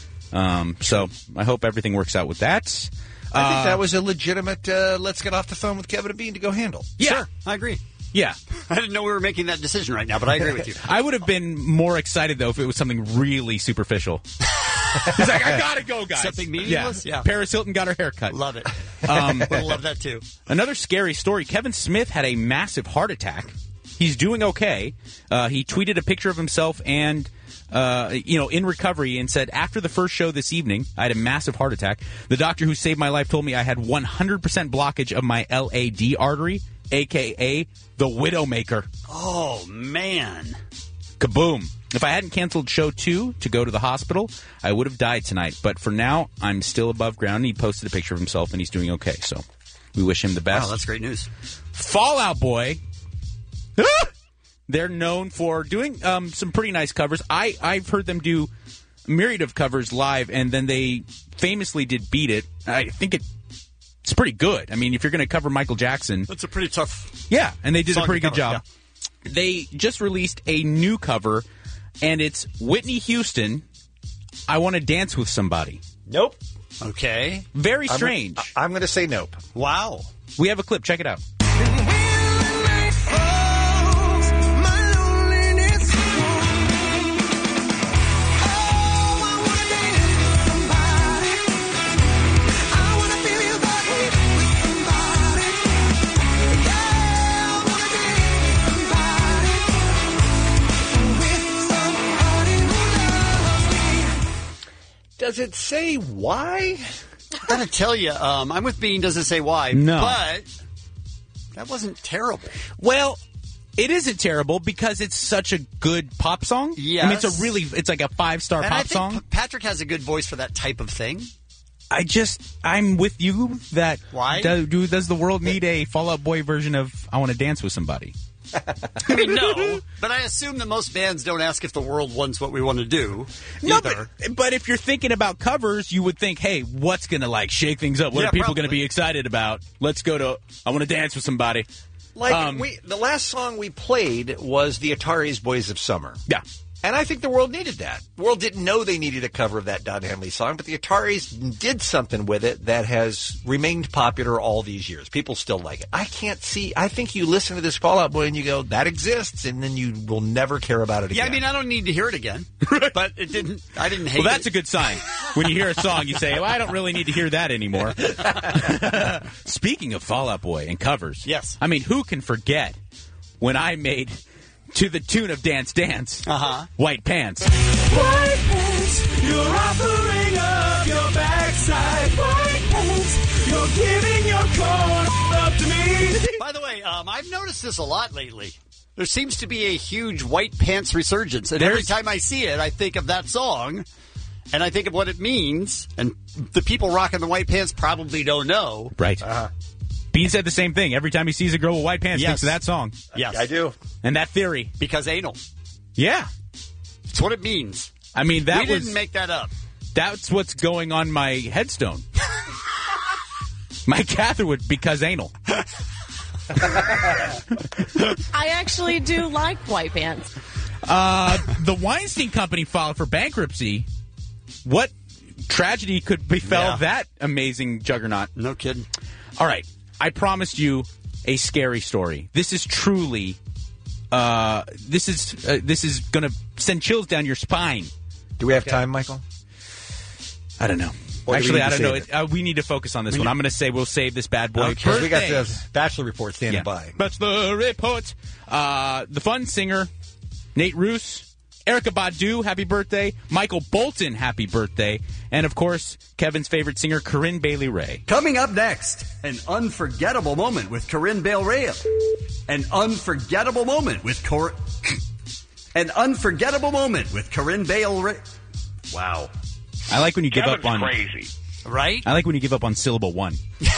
So I hope everything works out with that. I think that was a legitimate let's get off the phone with Kevin and Bean to go handle. Yeah. Sure, I agree. Yeah. I didn't know we were making that decision right now, but I agree with you. I would have been more excited, though, if it was something really superficial. He's like, I gotta go, guys. Something meaningless? Yeah. Paris Hilton got her haircut. Love it. We'll love that, too. Another scary story. Kevin Smith had a massive heart attack. He's doing okay. He tweeted a picture of himself and, in recovery and said, after the first show this evening, I had a massive heart attack. The doctor who saved my life told me I had 100% blockage of my LAD artery, a.k.a. the Widowmaker. Oh, man. Kaboom. If I hadn't canceled show 2 to go to the hospital, I would have died tonight. But for now, I'm still above ground. He posted a picture of himself, and he's doing okay. So we wish him the best. Wow, that's great news. Fall Out Boy. They're known for doing some pretty nice covers. I've heard them do a myriad of covers live, and then they famously did Beat It. I think it's pretty good. I mean, if you're going to cover Michael Jackson... That's a pretty tough... Yeah, and they did a pretty good job. Yeah. They just released a new cover, and it's Whitney Houston, I Want to Dance with Somebody. Nope. Okay. Very strange. I'm going to say nope. Wow. We have a clip. Check it out. Does it say why? I gotta tell you, I'm with Bean. Doesn't say why. No. But That wasn't terrible. Well, it isn't terrible because it's such a good pop song. Yes. I mean, it's like a 5-star And pop I think song. Patrick has a good voice for that type of thing. I'm with you that. Why? Does the world need a Fall Out Boy version of I Want to Dance with Somebody? I mean, no, but I assume that most bands don't ask if the world wants what we want to do. No, either. but if you're thinking about covers, you would think, hey, what's going to like shake things up? What are people going to be excited about? Let's go to I Want to Dance with Somebody. Like the last song we played was the Ataris' Boys of Summer. Yeah. And I think the world needed that. The world didn't know they needed a cover of that Don Henley song, but the Ataris did something with it that has remained popular all these years. People still like it. I think you listen to this Fall Out Boy and you go, that exists, and then you will never care about it again. Yeah, I mean, I don't need to hear it again, but I didn't hate it. Well, that's a good sign. When you hear a song, you say, well, I don't really need to hear that anymore. Speaking of Fall Out Boy and covers, yes. I mean, who can forget when I made, to the tune of Dance Dance, White Pants. White pants, you're offering up your backside. White pants, you're giving your corn up to me. By the way, I've noticed this a lot lately. There seems to be a huge white pants resurgence, and every time I see it, I think of that song, and I think of what it means, and the people rocking the white pants probably don't know. Right. Bean said the same thing. Every time he sees a girl with white pants, thinks of that song. Yes. I do. And that theory. Because anal. Yeah. It's what it means. I mean, we didn't make that up. That's what's going on my headstone. My Catherwood, because anal. I actually do like white pants. The Weinstein Company filed for bankruptcy. What tragedy could befell that amazing juggernaut? No kidding. All right. I promised you a scary story. This is truly, this is going to send chills down your spine. Do we have time, Michael? I don't know. Or do we Actually, need I to don't save know. We need to focus on this one. I'm going to say we'll save this bad boy. Okay. We got the Bachelor Report standing by. Bachelor Report. The Fun singer, Nate Roos. Erykah Badu, happy birthday. Michael Bolton, happy birthday. And, of course, Kevin's favorite singer, Corinne Bailey Rae. Coming up next, an unforgettable moment with Corinne Bailey Rae. An unforgettable moment with An unforgettable moment with Corinne Bailey Rae. Wow. I like when you give Kevin's up on... crazy. Right? I like when you give up on syllable one.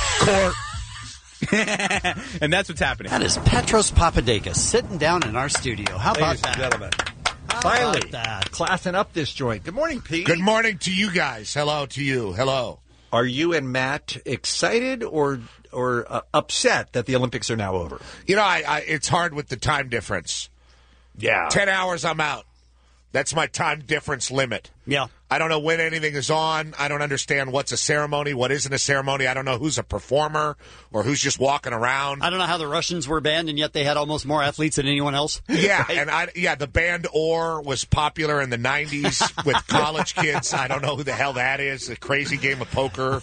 And that's what's happening. That is Petros Papadakis sitting down in our studio. How about Ladies that? and gentlemen. How Finally, about that? classing up this joint. Good morning, Pete. Good morning to you guys. Hello to you. Hello. Are you and Matt excited or upset that the Olympics are now over? You know, it's hard with the time difference. Yeah. 10 hours, I'm out. That's my time difference limit. Yeah. I don't know when anything is on. I don't understand what's a ceremony, what isn't a ceremony. I don't know who's a performer or who's just walking around. I don't know how the Russians were banned, and yet they had almost more athletes than anyone else. Yeah, Right? and the band Or was popular in the 90s with college kids. I don't know who the hell that is. A crazy game of poker.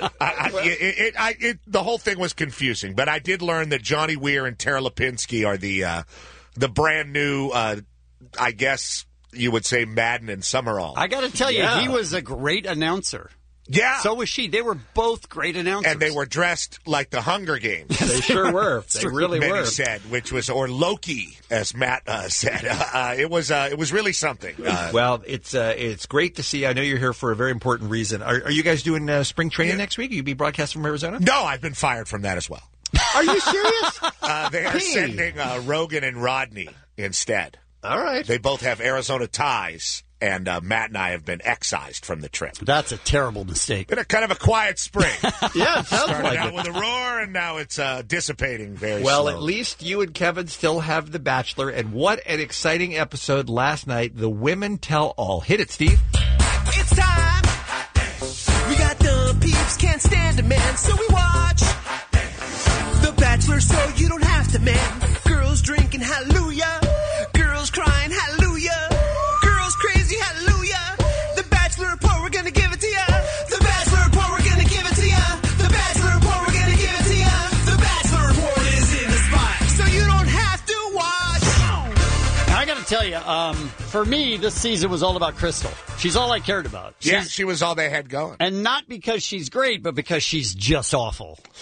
The whole thing was confusing, but I did learn that Johnny Weir and Tara Lipinski are the brand new, I guess you would say, Madden and Summerall. I got to tell you, he was a great announcer. Yeah. So was she. They were both great announcers. And they were dressed like the Hunger Games. They sure were. They really Many were. said, which was, or Loki, as Matt said. It was really something. Well, it's great to see. I know you're here for a very important reason. Are you guys doing spring training next week? Will you be broadcasting from Arizona? No, I've been fired from that as well. Are you serious? They are sending Rogan and Rodney instead. All right. They both have Arizona ties, and Matt and I have been excised from the trip. That's a terrible mistake. Been a kind of a quiet spring. Yeah, it sounds Started like out it. with a roar, and now it's dissipating very Well, slowly. at least you and Kevin still have The Bachelor, and what an exciting episode last night. The Women Tell All. Hit it, Steve. It's time. We got the peeps, can't stand a man, so we watch The Bachelor, so you don't have to, man. Girls drinking, hallelujah. Girls crying, hallelujah. Girls crazy, hallelujah. The Bachelor report, we're gonna give it to ya. The Bachelor report, we're gonna give it to ya. The Bachelor report, we're gonna give it to ya. The Bachelor report is in the spot, so you don't have to watch. I got to tell you, for me, this season was all about Crystal. She's all I cared about. She was all they had going. And not because she's great, but because she's just awful.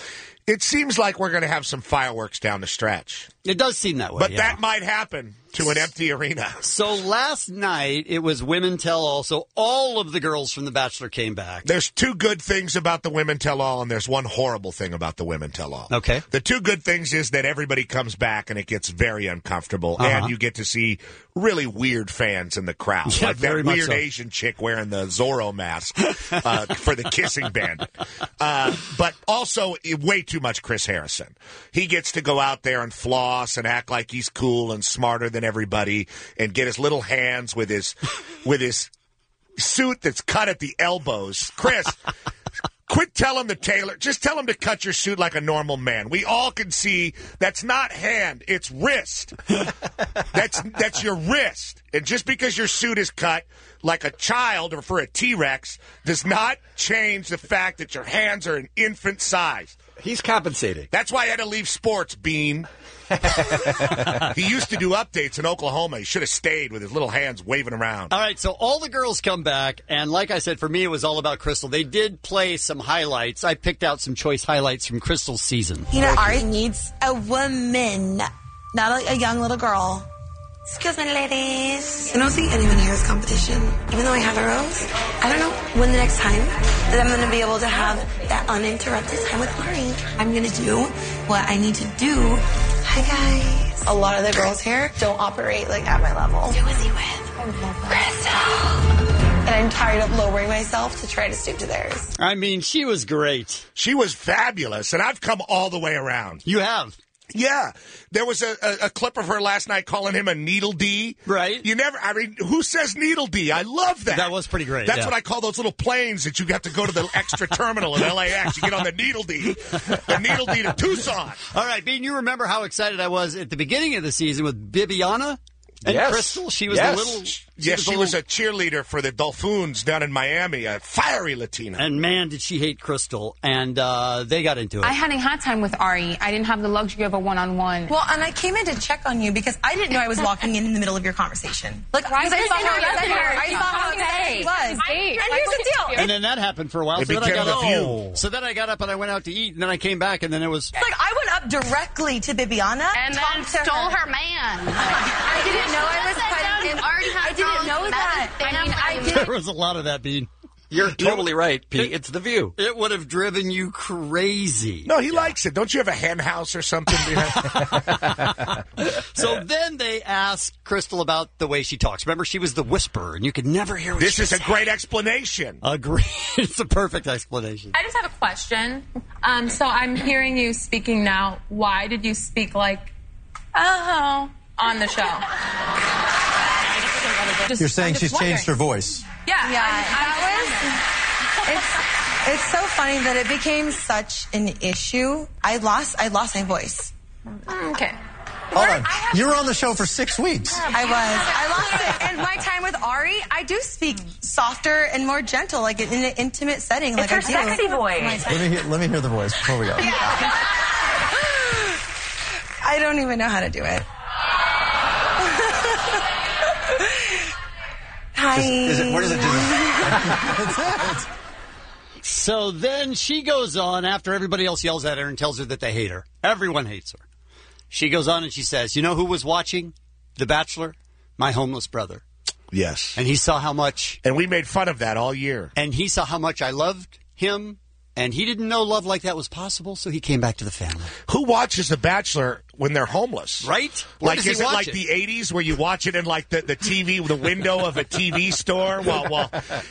It seems like we're going to have some fireworks down the stretch. It does seem that way, But yeah. that might happen to an empty arena. So last night, it was Women Tell All. So all of the girls from The Bachelor came back. There's two good things about the Women Tell All, and there's one horrible thing about the Women Tell All. Okay. The two good things is that everybody comes back, and it gets very uncomfortable, Uh-huh. and you get to see really weird fans in the crowd. Yeah, like very that much weird so. Asian chick wearing the Zorro mask for the Kissing Bandit. But also, way too much Chris Harrison. He gets to go out there and floss and act like he's cool and smarter than everybody and get his little hands with his suit that's cut at the elbows. Chris, quit telling the tailor. Just tell him to cut your suit like a normal man. We all can see that's not hand, it's wrist. That's your wrist. And just because your suit is cut like a child or for a T-Rex does not change the fact that your hands are an infant size. He's compensating. That's why I had to leave sports, Bean. He used to do updates in Oklahoma. He should have stayed with his little hands waving around. All right, so all the girls come back, and like I said, for me, it was all about Crystal. They did play some highlights. I picked out some choice highlights from Crystal's season. You know, Ari needs a woman, not a young little girl. Excuse me, ladies. I don't see anyone here as competition. Even though I have a rose, I don't know when the next time that I'm going to be able to have that uninterrupted time with Ari. I'm going to do what I need to do. Hi, guys. A lot of the girls here don't operate like at my level. Who is he with? Crystal. And I'm tired of lowering myself to try to stoop to theirs. I mean, she was great. She was fabulous, and I've come all the way around. You have? Yeah. There was a clip of her last night calling him a needle D. Right. Who says needle D? I love that. That was pretty great. That's yeah. what I call those little planes that you have to go to the extra terminal in LAX. You get on the needle D. The needle D to Tucson. All right, Bean, you remember how excited I was at the beginning of the season with Bibiana and Yes. Crystal? She was Yes. the little... She was a cheerleader for the Dolphoons down in Miami, a fiery Latina. And man, did she hate Crystal. And they got into it. I hadn't had time with Ari. I didn't have the luxury of a one-on-one. Well, and I came in to check on you because I didn't know I was walking in the middle of your conversation. Like, Why because I did saw you how know excited that? I saw how excited he was. And here's the deal. And then that happened for a while. It So then I became got The up. View. So then I got up and I went out to eat, and then I came back, and then it was... Like, I went up directly to Bibiana And then talked to stole her man. I didn't know I was cutting in. I didn't know that. I mean, I didn't. There was a lot of that, Bean. You're totally right, Pete. It's The View. It would have driven you crazy. No, he likes it. Don't you have a hen house or something? So then they asked Crystal about the way she talks. Remember, she was the whisperer, and you could never hear what This she is a said. great explanation. Agree. It's a perfect explanation. I just have a question. So I'm hearing you speaking now. Why did you speak like, oh, on the show? You're saying she's changed her voice. Yeah. It's so funny that it became such an issue. I lost my voice. Okay. Hold on. You were on the show for 6 weeks. I lost it. And my time with Ari, I do speak softer and more gentle, like in an intimate setting. Like It's her I do. sexy voice. Let me hear the voice before we go. I don't even know how to do it. Hi. What does it do? So then she goes on after everybody else yells at her and tells her that they hate her. Everyone hates her. She goes on and she says, you know who was watching The Bachelor? My homeless brother. Yes. And he saw how much... And we made fun of that all year. And he saw how much I loved him, and he didn't know love like that was possible, so he came back to the family. Who watches The Bachelor when they're homeless? Right? Where Like, does he is it watch like it? the 80s where you watch it in like the TV, the window of a TV store while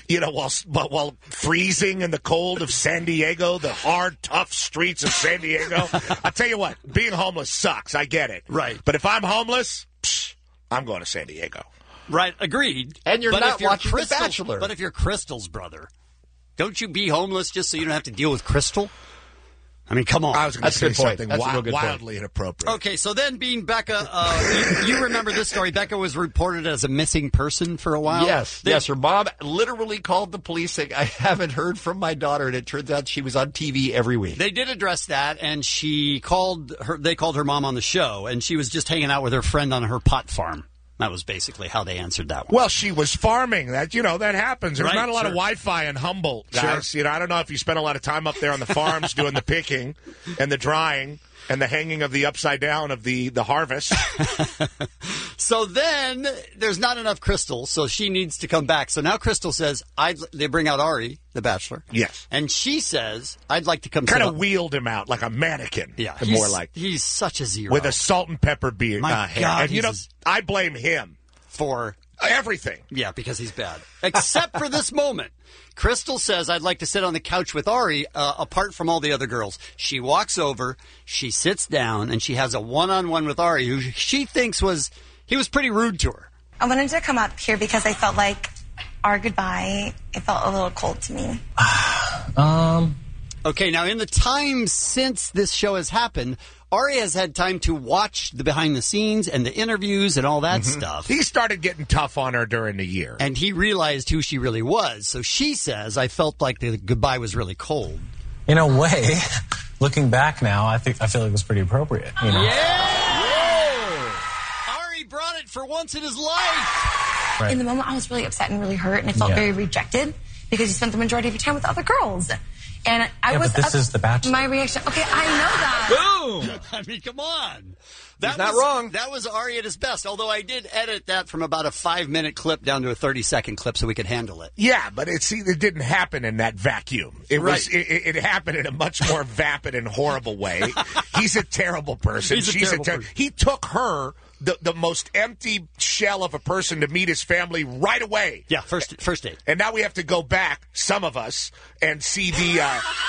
freezing in the cold of San Diego, the hard, tough streets of San Diego? I'll tell you what, being homeless sucks. I get it. Right. But if I'm homeless, I'm going to San Diego. Right, agreed. And you're But not if you're watching The Crystal's- Bachelor. But if you're Crystal's brother, don't you be homeless just so you don't have to deal with Crystal? I mean, come on. I was going to say something wildly inappropriate. Okay, so then being Becca, you remember this story. Becca was reported as a missing person for a while. Yes. Her mom literally called the police saying, I haven't heard from my daughter, and it turns out she was on TV every week. They did address that, and they called her mom on the show, and she was just hanging out with her friend on her pot farm. That was basically how they answered that one. Well, she was farming. That that happens. There's Right, not a lot of sure. Wi-Fi in Humboldt, guys. Sure. I don't know if you spent a lot of time up there on the farms doing the picking and the drying and the hanging of the upside down of the harvest. So then there's not enough Crystal, so she needs to come back. So now Crystal says, they bring out Ari, the Bachelor. Yes. And she says, I'd like to come Kind sit of on-" wheeled him out like a mannequin. Yeah. More like. He's such a zero. With a salt and pepper beard. My hair. God, And I blame him. For everything. Yeah, because he's bad. Except for this moment. Crystal says, I'd like to sit on the couch with Ari, apart from all the other girls. She walks over, she sits down, and she has a one-on-one with Ari, who she thinks he was pretty rude to her. I wanted to come up here because I felt like our goodbye, it felt a little cold to me. Okay, now in the time since this show has happened, Ari has had time to watch the behind the scenes and the interviews and all that stuff. He started getting tough on her during the year. And he realized who she really was. So she says, I felt like the goodbye was really cold. In a way, looking back now, I feel like it was pretty appropriate. Yeah! Ari brought it for once in his life. Right. In the moment, I was really upset and really hurt, and I felt very rejected because you spent the majority of your time with other girls. And I was. But this is The Bachelor. My reaction. Okay, I know that. Boom! I mean, come on. He's not wrong. That was Ari at his best, although I did edit that from about a 5-minute clip down to a 30-second clip so we could handle it. Yeah, but it didn't happen in that vacuum. It happened in a much more vapid and horrible way. He's a terrible person. She's a terrible person. He took her, the most empty shell of a person, to meet his family right away. Yeah, first date. And now we have to go back, some of us, and see the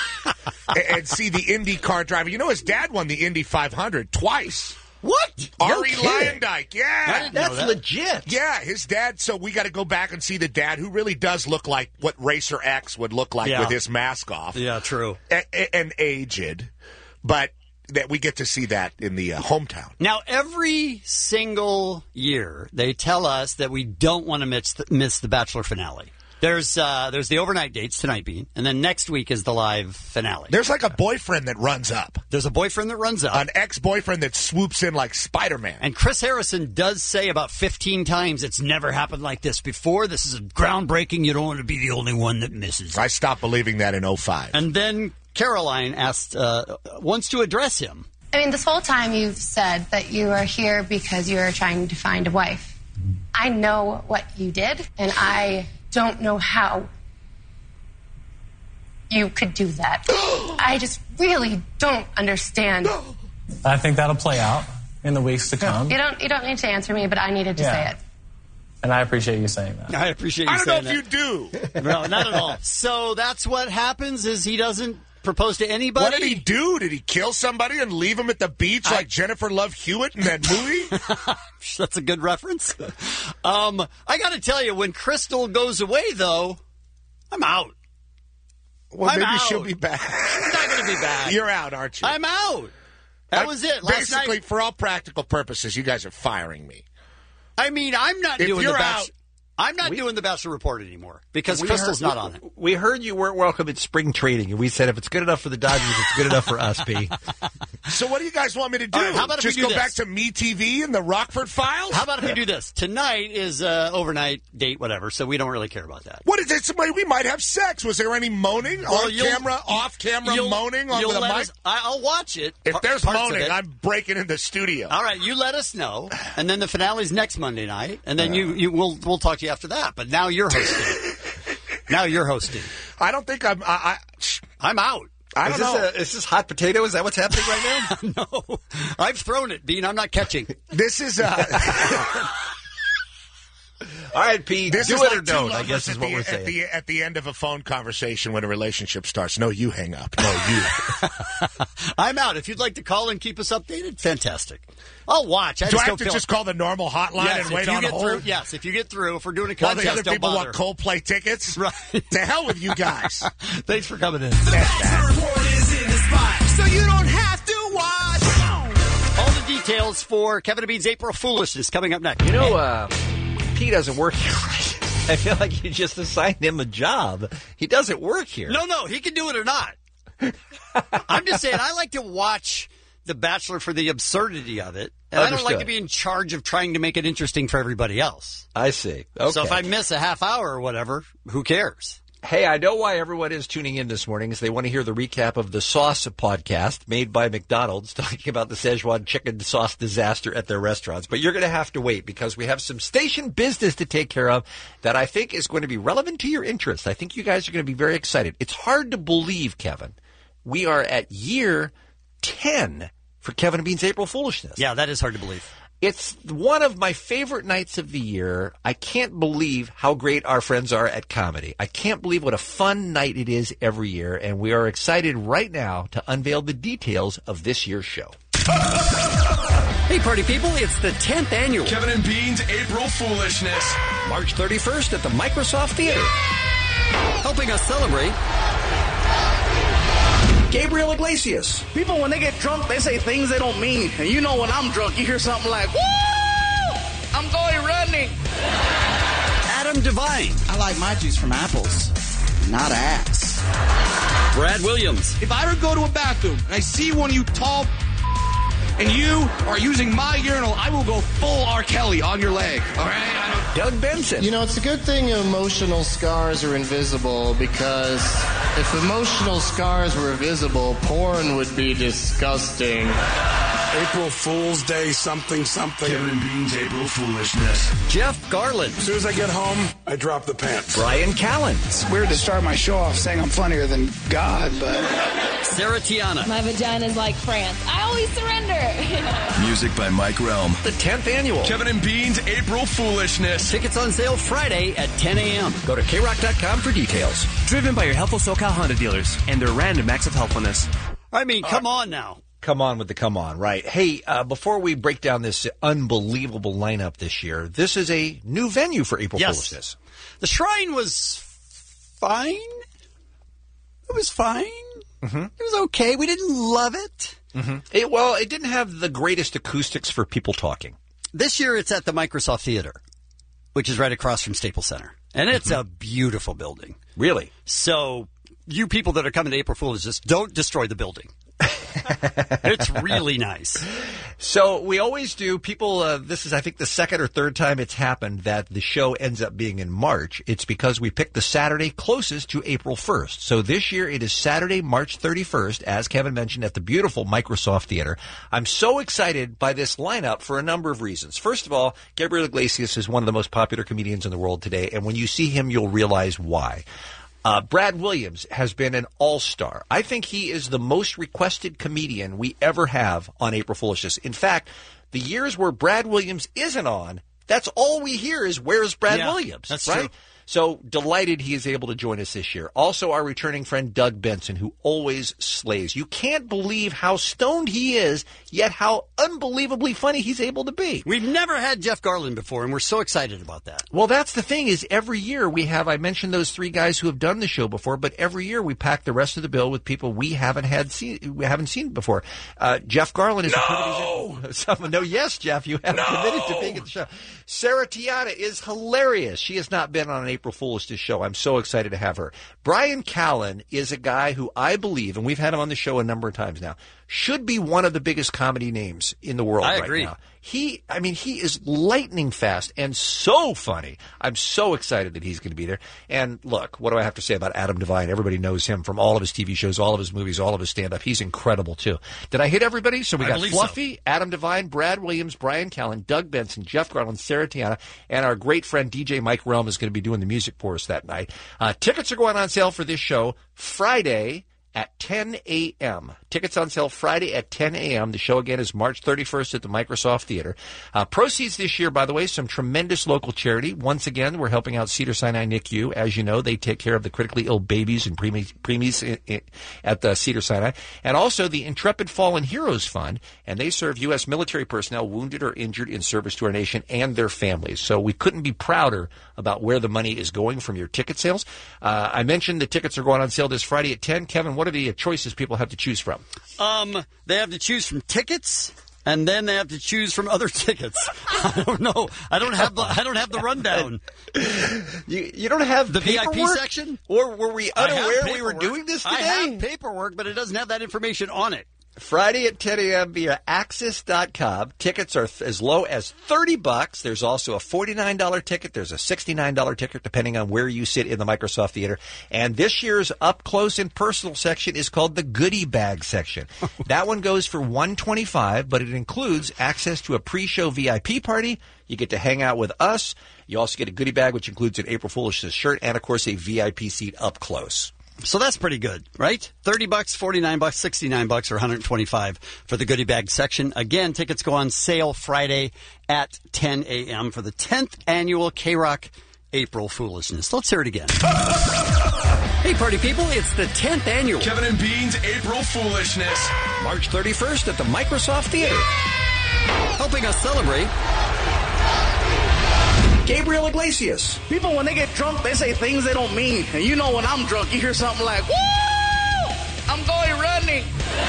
IndyCar driver. You know, his dad won the Indy 500 twice. What? Ari Lyondike, yeah. That's legit. Yeah, his dad. So we got to go back and see the dad, who really does look like what Racer X would look like with his mask off. Yeah, true. And aged. But that we get to see that in the hometown. Now, every single year, they tell us that we don't want to miss the Bachelor finale. There's the overnight dates, tonight being, and then next week is the live finale. There's like a boyfriend that runs up. There's a boyfriend that runs up. An ex-boyfriend that swoops in like Spider-Man. And Chris Harrison does say about 15 times, it's never happened like this before. This is groundbreaking. You don't want to be the only one that misses. I stopped believing that in 05. And then Caroline wants to address him. I mean, this whole time you've said that you are here because you are trying to find a wife. I know what you did, and I don't know how you could do that. I just really don't understand. I think that'll play out in the weeks to come. You don't need to answer me, but I needed to say it. And I appreciate you saying that. I appreciate you saying that. I don't know if you do. No, not at all. So that's what happens is he doesn't propose to anybody. What did he do? Did he kill somebody and leave him at the beach like Jennifer Love Hewitt in that movie? That's a good reference. I got to tell you, when Crystal goes away, though, I'm out. Well, maybe she'll be back. She's not going to be back. You're out, aren't you? I'm out. That was it. Last Basically, night, for all practical purposes, you guys are firing me. I mean, I'm not If doing you're the Bachelor. out- I'm not doing the Bachelor Report anymore because Crystal's not on it. We heard you weren't welcome at spring training, and we said if it's good enough for the Dodgers, it's good enough for us, P. So what do you guys want me to do? All right, how about if Just we do go this? back to MeTV and the Rockford Files? How about if we do this? Tonight is overnight date, whatever, so we don't really care about that. What is it? Somebody, we might have sex. Was there any moaning Well, on you'll- camera, off camera You'll- moaning on you'll the let mic? us- I'll watch it. If there's parts of moaning, it. I'm breaking in the studio. All right, you let us know, and then the finale's next Monday night, and then we'll talk to you after that. But now you're hosting. Now you're hosting. I don't think I'm out. I don't know. Is this hot potato? Is that what's happening right now? No. I've thrown it, Bean. I'm not catching. This is All right, Pete. This Do is it like or two don't, I lovers guess is at what the- we're saying. At the end of a phone conversation when a relationship starts. No, you hang up. No, you. I'm out. If you'd like to call and keep us updated, fantastic. I'll watch. Do I have to just call the normal hotline Yes, and if wait you on get hold? through. Yes, if you get through. If we're doing a While contest, the other don't people bother. want Coldplay tickets? Right. To hell with you guys. Thanks for coming in. So you don't have to watch. All the details for Kevin and Bean's April Foolishness coming up next. You know, Pete doesn't work here right. I feel like you just assigned him a job. He doesn't work here. No, he can do it or not. I'm just saying, I like to watch The Bachelor for the absurdity of it, And I don't like to be in charge of trying to make it interesting for everybody else. I see. Okay. So if I miss a half hour or whatever, who cares? Hey, I know why everyone is tuning in this morning is they want to hear the recap of the Sauce podcast made by McDonald's talking about the Szechuan chicken sauce disaster at their restaurants. But you're going to have to wait because we have some station business to take care of that I think is going to be relevant to your interest. I think you guys are going to be very excited. It's hard to believe, Kevin. We are at year 10 for Kevin and Bean's April Foolishness. Yeah, that is hard to believe. It's one of my favorite nights of the year. I can't believe how great our friends are at comedy. I can't believe what a fun night it is every year, and we are excited right now to unveil the details of this year's show. Hey, party people, it's the 10th annual Kevin and Bean's April Foolishness. March 31st at the Microsoft Theater. Helping us celebrate Gabriel Iglesias. People, when they get drunk, they say things they don't mean. And you know when I'm drunk, you hear something like, woo! I'm going running. Adam Devine. I like my juice from apples, not ass. Brad Williams. If I ever go to a bathroom and I see one of you tall and you are using my urinal, I will go full R. Kelly on your leg, all right? Doug Benson. You know, it's a good thing emotional scars are invisible because if emotional scars were visible, porn would be disgusting. April Fool's Day, something. Kevin and Bean's April Foolishness. Jeff Garland. As soon as I get home, I drop the pants. Brian Callen. It's weird to start my show off saying I'm funnier than God, but... Sarah Tiana. My vagina's like France. I always surrender. Music by Mike Relm. The 10th annual Kevin and Bean's April Foolishness. Tickets on sale Friday at 10 a.m. Go to KROC.com for details. Driven by your helpful SoCal Honda dealers and their random acts of helpfulness. I mean, come on now. Come on with the come on, right? Hey, before we break down this unbelievable lineup this year, this is a new venue for April Foolishness. The Shrine was fine. It was fine. Mm-hmm. It was okay. We didn't love it. Mm-hmm. It didn't have the greatest acoustics for people talking. This year it's at the Microsoft Theater, which is right across from Staples Center. And it's a beautiful building. Really? So you people that are coming to April Foolishness, don't destroy the building. It's really nice. So we always do. People, this is, I think, the second or third time it's happened that the show ends up being in March. It's because we picked the Saturday closest to April 1st. So this year it is Saturday, March 31st, as Kevin mentioned, at the beautiful Microsoft Theater. I'm so excited by this lineup for a number of reasons. First of all, Gabriel Iglesias is one of the most popular comedians in the world today, and when you see him, you'll realize why. Brad Williams has been an all-star. I think he is the most requested comedian we ever have on April Foolishness. In fact, the years where Brad Williams isn't on, that's all we hear is, where's Brad Williams? That's right? true. So delighted he is able to join us this year. Also, our returning friend Doug Benson, who always slays. You can't believe how stoned he is, yet how unbelievably funny he's able to be. We've never had Jeff Garland before, and we're so excited about that. Well, that's the thing is every year we have, I mentioned those three guys who have done the show before, but every year we pack the rest of the bill with people we haven't seen before. Jeff Garland is yes, Jeff, you have committed to being at the show. Sarah Tiana is hilarious. She has not been on an April Foolishness show. I'm so excited to have her. Brian Callen is a guy who I believe, and we've had him on the show a number of times now, should be one of the biggest comedy names in the world right now. He is lightning fast and so funny. I'm so excited that he's going to be there. And look, what do I have to say about Adam Devine? Everybody knows him from all of his TV shows, all of his movies, all of his stand-up. He's incredible, too. Did I hit everybody? So we got Fluffy, Adam Devine, Brad Williams, Brian Callen, Doug Benson, Jeff Garland, Sarah Tiana, and our great friend DJ Mike Relm is going to be doing the music for us that night. Tickets are going on sale for this show Friday at 10 a.m. Tickets on sale Friday at 10 a.m. The show, again, is March 31st at the Microsoft Theater. Proceeds this year, by the way, some tremendous local charity. Once again, we're helping out Cedars-Sinai NICU. As you know, they take care of the critically ill babies and preemies at the Cedars-Sinai. And also the Intrepid Fallen Heroes Fund, and they serve U.S. military personnel wounded or injured in service to our nation and their families. So we couldn't be prouder about where the money is going from your ticket sales. I mentioned the tickets are going on sale this Friday at 10. Kevin, what are the choices people have to choose from? They have to choose from tickets, and then they have to choose from other tickets. I don't know. I don't have the rundown. You don't have the paperwork? VIP section? Or were we unaware we were doing this today? I have paperwork, but it doesn't have that information on it. Friday at 10 a.m. via Axis.com. Tickets are as low as $30. There's also a $49 ticket. There's a $69 ticket, depending on where you sit in the Microsoft Theater. And this year's up close and personal section is called the goodie bag section. That one goes for $125, but it includes access to a pre-show VIP party. You get to hang out with us. You also get a goodie bag, which includes an April Foolishness shirt and, of course, a VIP seat up close. So that's pretty good, right? $30, $49, $69, or $125 for the goodie bag section. Again, tickets go on sale Friday at 10 a.m. for the 10th annual K-Rock April Foolishness. Let's hear it again. Hey, party people, it's the 10th annual Kevin and Bean's April Foolishness. March 31st at the Microsoft Theater. Helping us celebrate, Gabriel Iglesias. People, when they get drunk, they say things they don't mean. And you know when I'm drunk, you hear something like, woo! I'm going running.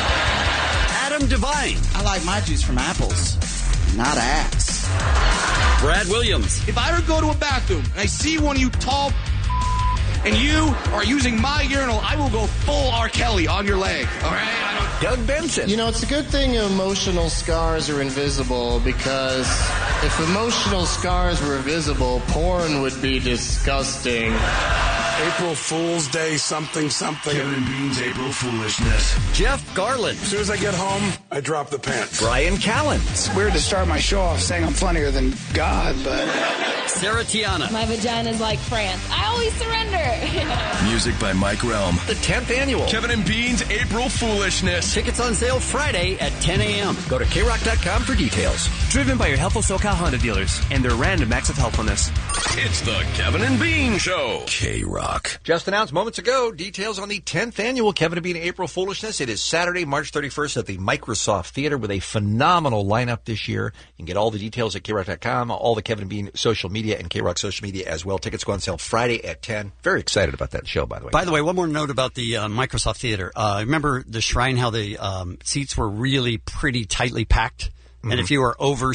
Adam Devine. I like my juice from apples, not ass. Brad Williams. If I ever go to a bathroom and I see one of you tall and you are using my urinal, I will go full R. Kelly on your leg. All right? Doug Benson. You know, it's a good thing emotional scars are invisible, because if emotional scars were visible, porn would be disgusting. April Fool's Day something. Kevin and Bean's April Foolishness. Jeff Garland. As soon as I get home, I drop the pants. Brian Callen. It's weird to start my show off saying I'm funnier than God, but... Sarah Tiana. My vagina's like France. I always surrender. Music by Mike Relm. The 10th annual Kevin and Bean's April Foolishness. Tickets on sale Friday at 10 a.m. Go to KROC.com for details. Driven by your helpful SoCal Honda dealers and their random acts of helpfulness. It's the Kevin and Bean Show. K-Rock. Just announced moments ago, details on the 10th annual Kevin and Bean April Foolishness. It is Saturday, March 31st at the Microsoft Theater with a phenomenal lineup this year. You can get all the details at KROC.com, all the Kevin and Bean social media and KROC social media as well. Tickets go on sale Friday at 10. Very excited about that show, by the way. By the way, one more note about the Microsoft Theater. Remember the Shrine, how the seats were really pretty tightly packed? Mm-hmm. And if you were over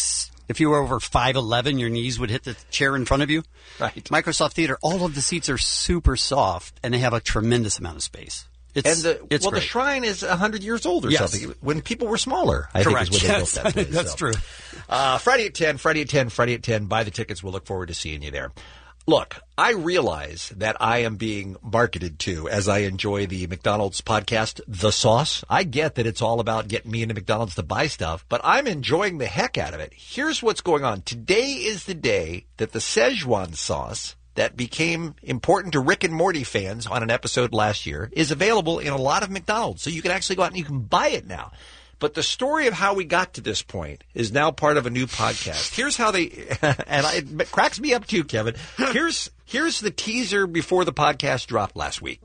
5'11", your knees would hit the chair in front of you. Right. Microsoft Theater, all of the seats are super soft, and they have a tremendous amount of space. It's great. The Shrine is 100 years old or something. When people were smaller, I think is when they built that place. That's true. Friday at 10. Buy the tickets. We'll look forward to seeing you there. Look, I realize that I am being marketed to as I enjoy the McDonald's podcast, The Sauce. I get that it's all about getting me into McDonald's to buy stuff, but I'm enjoying the heck out of it. Here's what's going on. Today is the day that the Szechuan sauce that became important to Rick and Morty fans on an episode last year is available in a lot of McDonald's. So you can actually go out and you can buy it now. But the story of how we got to this point is now part of a new podcast. Here's how they, and it cracks me up too, Kevin. Here's the teaser before the podcast dropped last week.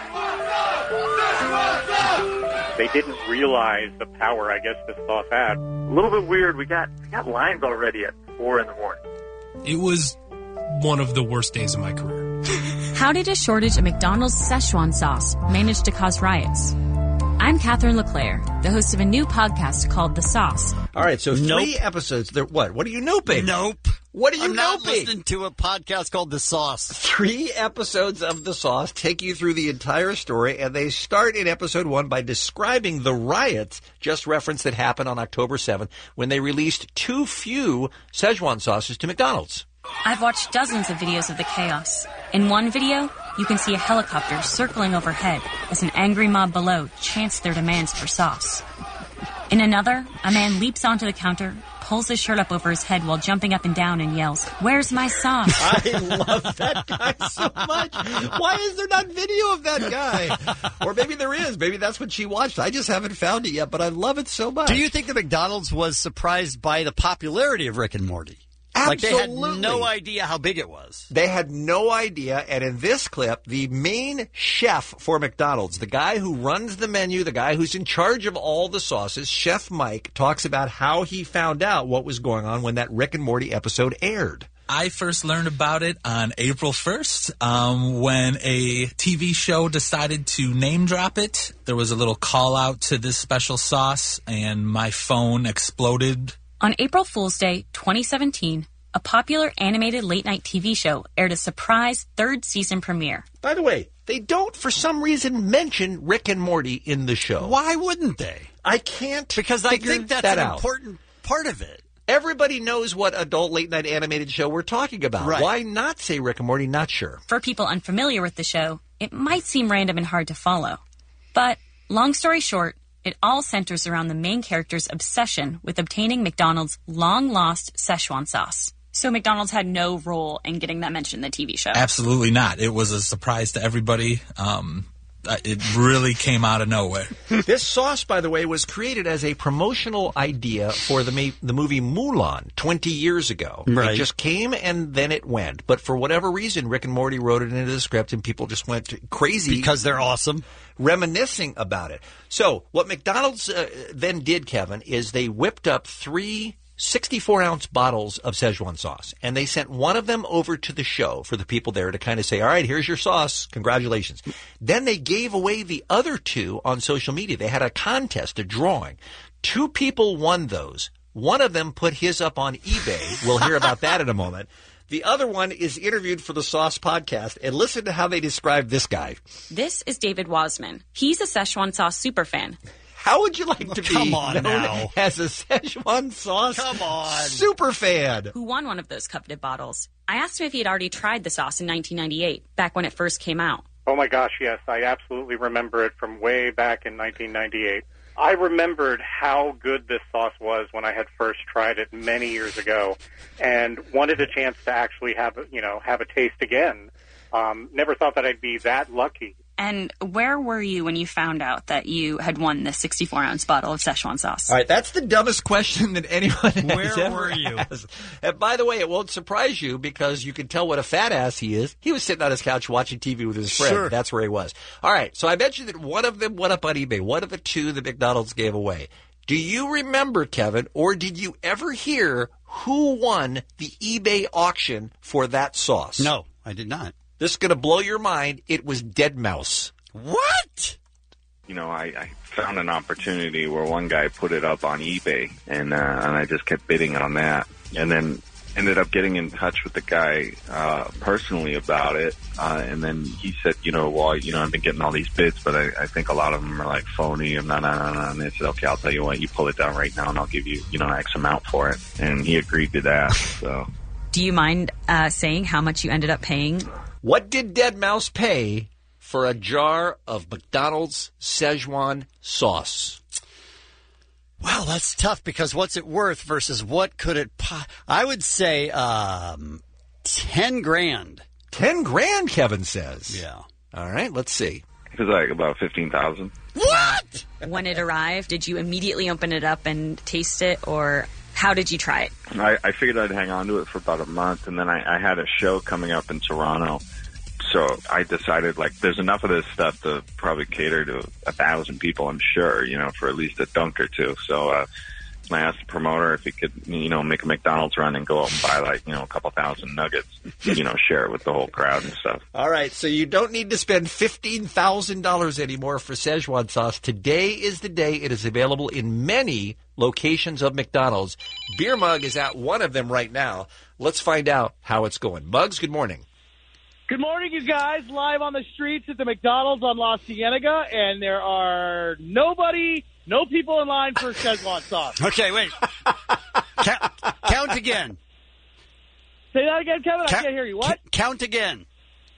They didn't realize the power, I guess, this sauce had. A little bit weird. We got lines already at 4 in the morning. It was one of the worst days of my career. How did a shortage of McDonald's Szechuan sauce manage to cause riots? I'm Catherine LeClaire, the host of a new podcast called The Sauce. All right, so 3 episodes. What? What are you noping? Nope. What are you I'm not noping? listening to a podcast called The Sauce. 3 episodes of The Sauce take you through the entire story, and they start in episode 1 by describing the riots just referenced that happened on October 7th when they released too few Szechuan sauces to McDonald's. I've watched dozens of videos of the chaos. In one video, you can see a helicopter circling overhead as an angry mob below chants their demands for sauce. In another, a man leaps onto the counter, pulls his shirt up over his head while jumping up and down and yells, "Where's my sauce?" I love that guy so much. Why is there not video of that guy? Or maybe there is. Maybe that's what she watched. I just haven't found it yet, but I love it so much. Do you think that McDonald's was surprised by the popularity of Rick and Morty? Absolutely. Like they had no idea how big it was. They had no idea, and in this clip, the main chef for McDonald's, the guy who runs the menu, the guy who's in charge of all the sauces, Chef Mike, talks about how he found out what was going on when that Rick and Morty episode aired. I first learned about it on April 1st when a TV show decided to name drop it. There was a little call out to this special sauce, and my phone exploded. On April Fool's Day 2017, a popular animated late-night TV show aired a surprise third season premiere. By the way, they don't, for some reason, mention Rick and Morty in the show. Why wouldn't they? I can't Because I think that's an important part of it. Everybody knows what adult late-night animated show we're talking about. Right. Why not say Rick and Morty? Not sure. For people unfamiliar with the show, it might seem random and hard to follow. But, long story short, it all centers around the main character's obsession with obtaining McDonald's long-lost Szechuan sauce. So McDonald's had no role in getting that mentioned in the TV show? Absolutely not. It was a surprise to everybody. It really came out of nowhere. This sauce, by the way, was created as a promotional idea for the movie Mulan 20 years ago. Right. It just came and then it went. But for whatever reason, Rick and Morty wrote it into the script and people just went crazy. Because they're awesome. Reminiscing about it. So what McDonald's then did, Kevin, is they whipped up 3 64-ounce bottles of Szechuan sauce, and they sent one of them over to the show for the people there to kind of say, all right, here's your sauce. Congratulations. Then they gave away the other 2 on social media. They had a contest, a drawing. 2 people won those. One of them put his up on eBay. We'll hear about that in a moment. The other one is interviewed for the Sauce podcast, and listen to how they describe this guy. This is David Wasman. He's a Szechuan sauce superfan. How would you like to be now. as a Szechuan sauce super fan? Who won one of those coveted bottles. I asked him if he had already tried the sauce in 1998, back when it first came out. Oh my gosh, yes. I absolutely remember it from way back in 1998. I remembered how good this sauce was when I had first tried it many years ago and wanted a chance to actually have a taste again. Never thought that I'd be that lucky. And where were you when you found out that you had won this 64-ounce bottle of Szechuan sauce? All right, that's the dumbest question that anyone has Where ever were you? asked. And by the way, it won't surprise you because you can tell what a fat ass he is. He was sitting on his couch watching TV with his friend. Sure. That's where he was. All right, so I mentioned that one of them went up on eBay. One of the 2 that McDonald's gave away. Do you remember, Kevin, or did you ever hear who won the eBay auction for that sauce? No, I did not. This is going to blow your mind. It was Dead Mouse. What? You know, I found an opportunity where one guy put it up on eBay, and I just kept bidding on that, and then ended up getting in touch with the guy personally about it, and then he said, I've been getting all these bids, but I think a lot of them are like phony, and and they said, okay, I'll tell you what, you pull it down right now, and I'll give you, X amount for it, and he agreed to that, so. Do you mind saying how much you ended up paying? What did Dead Mouse pay for a jar of McDonald's Szechuan sauce? Wow, that's tough because what's it worth versus what could it... I would say 10 grand. 10 grand, Kevin says. Yeah. All right, let's see. It was like about $15,000. What? When it arrived, did you immediately open it up and taste it, or how did you try it? I figured I'd hang on to it for about a month, and then I had a show coming up in Toronto. So I decided, there's enough of this stuff to probably cater to 1,000 people, I'm sure, for at least a dunk or 2. So I asked the promoter if he could, make a McDonald's run and go out and buy, a couple thousand nuggets, share it with the whole crowd and stuff. All right, so you don't need to spend $15,000 anymore for Szechuan sauce. Today is the day. It is available in many locations of McDonald's. Beer Mug is at one of them right now. Let's find out how it's going. Muggs, good morning. Good morning, you guys. Live on the streets at the McDonald's on La Cienega, and there are no people in line for Szechuan sauce. Okay, wait. Count again. Say that again, Kevin? I can't hear you. What? Count again.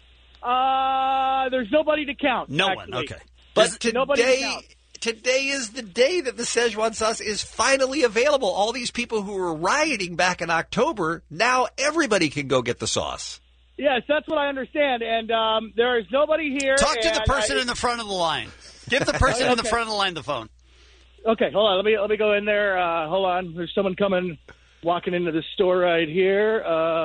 There's nobody to count. No actually. one, okay. But nobody to count. Today is the day that the Szechuan sauce is finally available. All these people who were rioting back in October, now everybody can go get the sauce. Yes, that's what I understand, and there is nobody here. Talk to the person in the front of the line. Give the person in the front of the line the phone. Okay, hold on. Let me go in there. Hold on. There's someone walking into the store right here.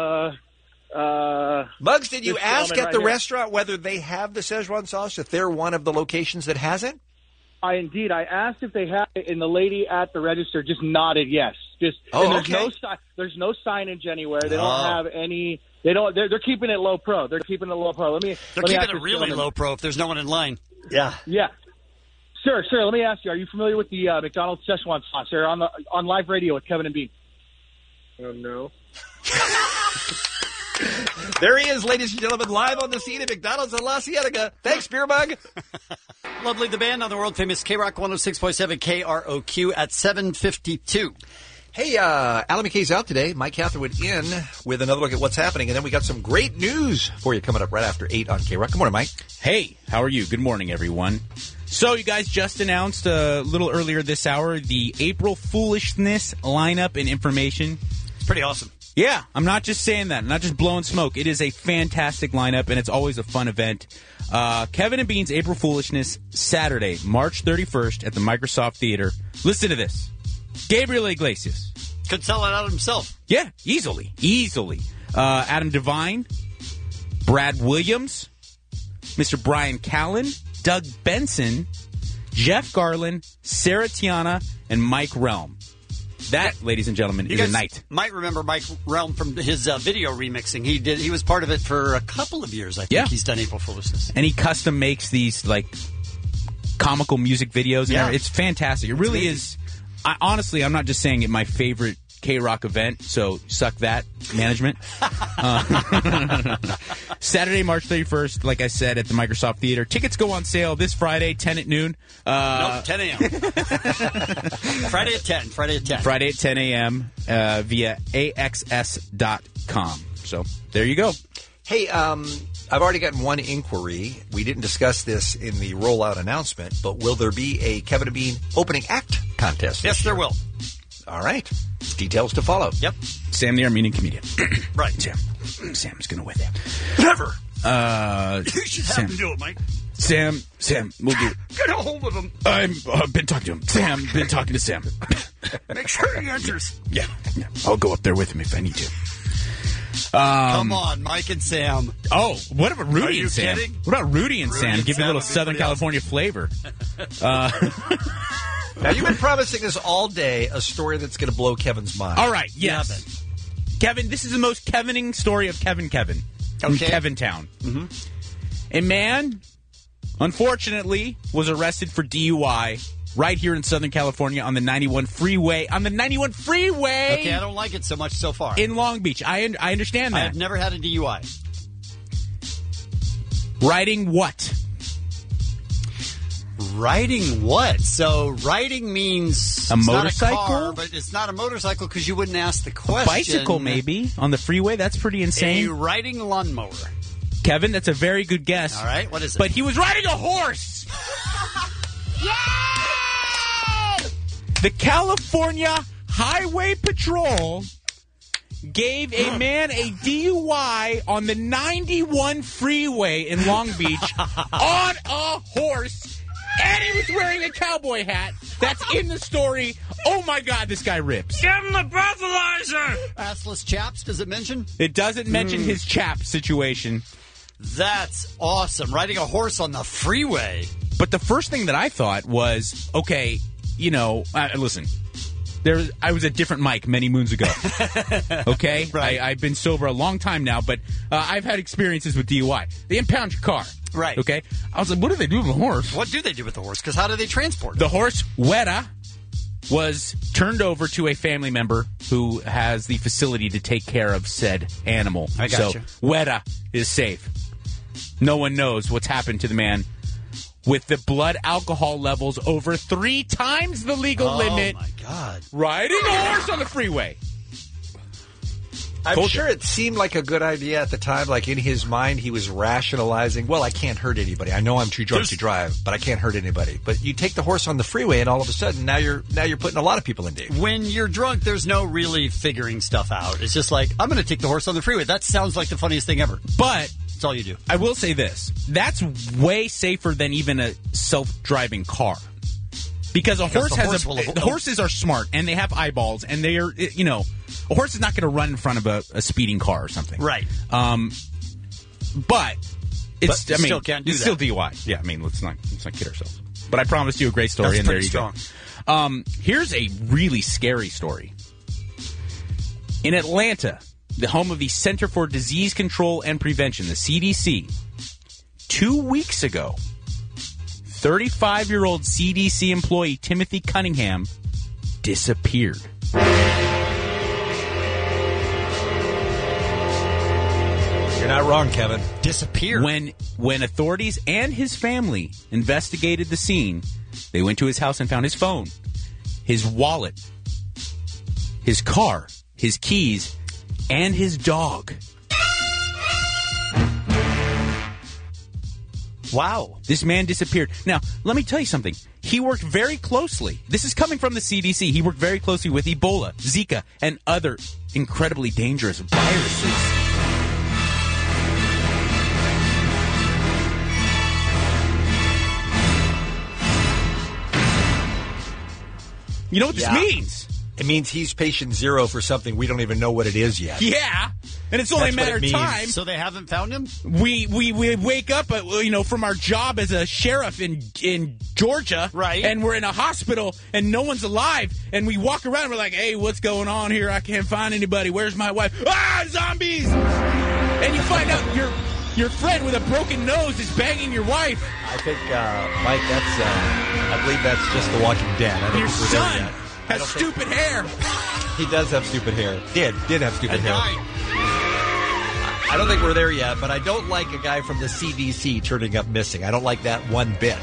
Muggs, did you ask at the here. restaurant whether they have the Szechuan sauce, if they're one of the locations that has it? I asked if they had it, and the lady at the register just nodded yes. There's no signage anywhere. They don't have any. They're keeping it low pro. They're keeping it low pro. They're keeping it really low pro if there's no one in line. Yeah. Yeah. Sir, let me ask you: are you familiar with the McDonald's Szechuan sauce? They're on live radio with Kevin and Bean. No. There he is, ladies and gentlemen, live on the scene at McDonald's in La Cienega. Thanks, Beer Mug. Lovely, the band on the world-famous K-Rock 106.7 KROQ at 7:52. Hey, Alan McKay's out today. Mike Catherwood in with another look at what's happening. And then we got some great news for you coming up right after 8 on K-Rock. Good morning, Mike. Hey, how are you? Good morning, everyone. So you guys just announced a little earlier this hour the April Foolishness lineup and information. It's pretty awesome. Yeah, I'm not just saying that. I'm not just blowing smoke. It is a fantastic lineup, and it's always a fun event. Kevin and Bean's April Foolishness, Saturday, March 31st at the Microsoft Theater. Listen to this. Gabriel Iglesias. Could sell it out himself. Yeah, easily. Adam Devine, Brad Williams, Mr. Brian Callen, Doug Benson, Jeff Garland, Sarah Tiana, and Mike Relm. That, ladies and gentlemen, is a night. Might remember Mike Relm from his video remixing. He was part of it for a couple of years. I think he's done April Foolishness. And he custom makes these like comical music videos. And it's fantastic. It really is. Honestly, I'm not just saying it. My favorite K-Rock event. So suck that, management. Saturday, March 31st, like I said, at the Microsoft Theater. Tickets go on sale this Friday, 10 at noon. Nope, 10 a.m. Friday at 10. Friday at 10 a.m. Via AXS.com. So there you go. Hey, I've already gotten one inquiry. We didn't discuss this in the rollout announcement, but will there be a Kevin and Bean opening act contest? Yes, there will. All right. Details to follow. Yep. Sam, the Armenian comedian. Right. Sam's going to win that. Never. You should have him do it, Mike. Sam, we'll do it. Get a hold of him. I've been talking to him. Sam, been talking to Sam. Make sure he answers. Yeah. I'll go up there with him if I need to. Come on, Mike and Sam. Oh, what about Rudy and Sam? Kidding? What about Rudy and Sam? Give you a little Southern California flavor. Now, you've been promising us all day a story that's going to blow Kevin's mind. All right, yes. Kevin, this is the most Kevining story of Kevin. From Kevin Town. Mm-hmm. A man, unfortunately, was arrested for DUI right here in Southern California on the 91 freeway. Okay, I don't like it so much so far. In Long Beach. I understand that. I have never had a DUI. Riding what? Riding what? So riding means a motorcycle, not a car, but it's not a motorcycle because you wouldn't ask the question. A bicycle, maybe on the freeway. That's pretty insane. A riding lawnmower. Kevin, that's a very good guess. All right, what is it? But he was riding a horse. Yay! The California Highway Patrol gave a man a DUI on the 91 freeway in Long Beach on a horse, and he was wearing a cowboy hat. That's in the story. Oh, my God, this guy rips. Give him the breathalyzer! Assless chaps, does it mention? It doesn't mention his chap situation. That's awesome. Riding a horse on the freeway. But the first thing that I thought was, okay, listen. I was a different Mike many moons ago. Okay? Right. I've been sober a long time now, but I've had experiences with DUI. They impound your car. Right. Okay? I was like, what do they do with the horse? What do they do with the horse? Because how do they transport it? The horse, Weta, was turned over to a family member who has the facility to take care of said animal. I got so you. Weta is safe. No one knows what's happened to the man with the blood alcohol levels over 3 times the legal limit. Oh, my God. Riding a horse on the freeway. I'm sure it seemed like a good idea at the time. Like in his mind, he was rationalizing, well, I can't hurt anybody. I know I'm too drunk to drive, but I can't hurt anybody. But you take the horse on the freeway, and all of a sudden, now you're putting a lot of people in danger. When you're drunk, there's no really figuring stuff out. It's just like, I'm going to take the horse on the freeway. That sounds like the funniest thing ever. But that's all you do. I will say this. That's way safer than even a self-driving car. Because horses are smart, and they have eyeballs, and they are, a horse is not going to run in front of a speeding car or something. Right. But still can't do it's that. still DUI. Yeah, let's not kid ourselves. But I promised you a great story, and there you go. Here's a really scary story. In Atlanta, the home of the Center for Disease Control and Prevention, the CDC, 2 weeks ago, 35-year-old CDC employee Timothy Cunningham disappeared. You're not wrong, Kevin. Disappeared. When authorities and his family investigated the scene, they went to his house and found his phone, his wallet, his car, his keys, and his dog. Wow. This man disappeared. Now, let me tell you something. He worked very closely. This is coming from the CDC. He worked very closely with Ebola, Zika, and other incredibly dangerous viruses. You know what this means? It means he's patient zero for something we don't even know what it is yet. Yeah, and it's only That's a matter what it of means. time. So they haven't found him? We wake up, from our job as a sheriff in Georgia, right? And we're in a hospital, and no one's alive, and we walk around, and we're like, "Hey, what's going on here? I can't find anybody. Where's my wife? Ah, zombies!" And you find out your friend with a broken nose is banging your wife. I think, Mike, I believe that's just The Walking Dead. I don't Your think we're there son yet. has stupid hair. He does have stupid hair. Did have stupid hair. I don't think we're there yet, but I don't like a guy from the CDC turning up missing. I don't like that one bit.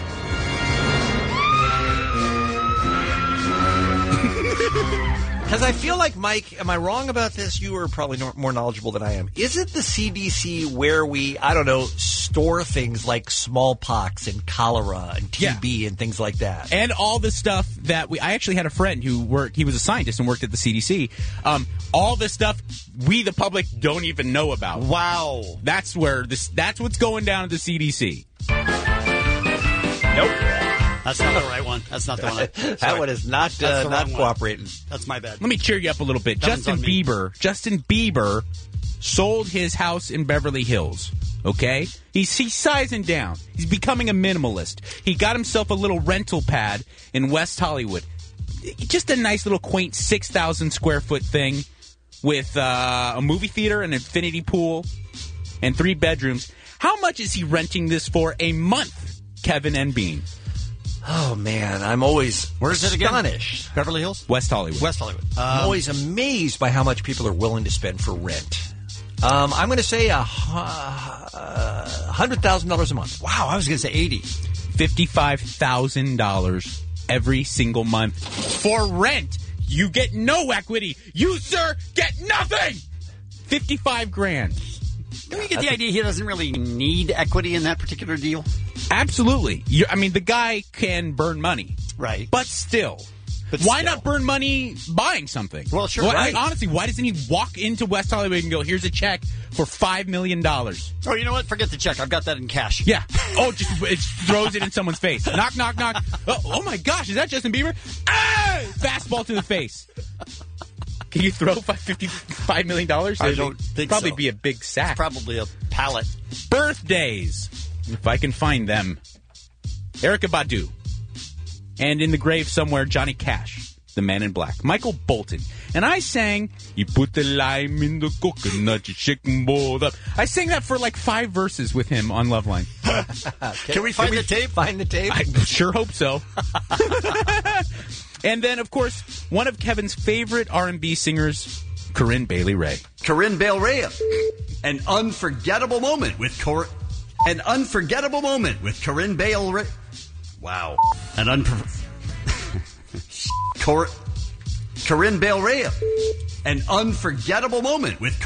Because I feel like, Mike, am I wrong about this? You are probably more knowledgeable than I am. Isn't the CDC where we, I don't know, store things like smallpox and cholera and TB and things like that? And all the stuff that I actually had a friend who he was a scientist and worked at the CDC. All the stuff we, the public, don't even know about. Wow. That's what's going down at the CDC. Nope. That's not the right one. That's not the one. That one is not cooperating. That's my bad. Let me cheer you up a little bit. That one's on me. Justin Bieber sold his house in Beverly Hills. Okay? He's sizing down. He's becoming a minimalist. He got himself a little rental pad in West Hollywood. Just a nice little quaint 6,000 square foot thing with a movie theater, an infinity pool, and 3 bedrooms. How much is he renting this for a month, Kevin and Bean? Oh, man, I'm always astonished. Beverly Hills? West Hollywood. West Hollywood. I'm always amazed by how much people are willing to spend for rent. I'm going to say $100,000 a month. Wow, I was going to say 80. $55,000 every single month for rent. You get no equity. You, sir, get nothing. $55,000. Do you get the idea he doesn't really need equity in that particular deal? Absolutely. The guy can burn money. Right. But still. Why not burn money buying something? Well, sure. Right. Honestly, why doesn't he walk into West Hollywood and go, here's a check for $5 million? Oh, you know what? Forget the check. I've got that in cash. Yeah. Oh, it throws it in someone's face. Knock, knock, knock. Oh my gosh, is that Justin Bieber? Ah! Fastball to the face. Can you throw $55 million? I don't think probably so. Be a big sack. It's probably a pallet. Birthdays. If I can find them. Erykah Badu. And in the grave somewhere, Johnny Cash, the Man in Black. Michael Bolton. And I sang, you put the lime in the coconut, you shake them both up. I sang that for like 5 verses with him on Loveline. Can we find the tape? Find the tape? I sure hope so. And then, of course, one of Kevin's favorite R&B singers, Corinne Bailey Rae. Corinne Bailey Rae. An unforgettable moment with Corinne Bailey Rae. Wow. Corinne Bailey Rae. An unforgettable moment with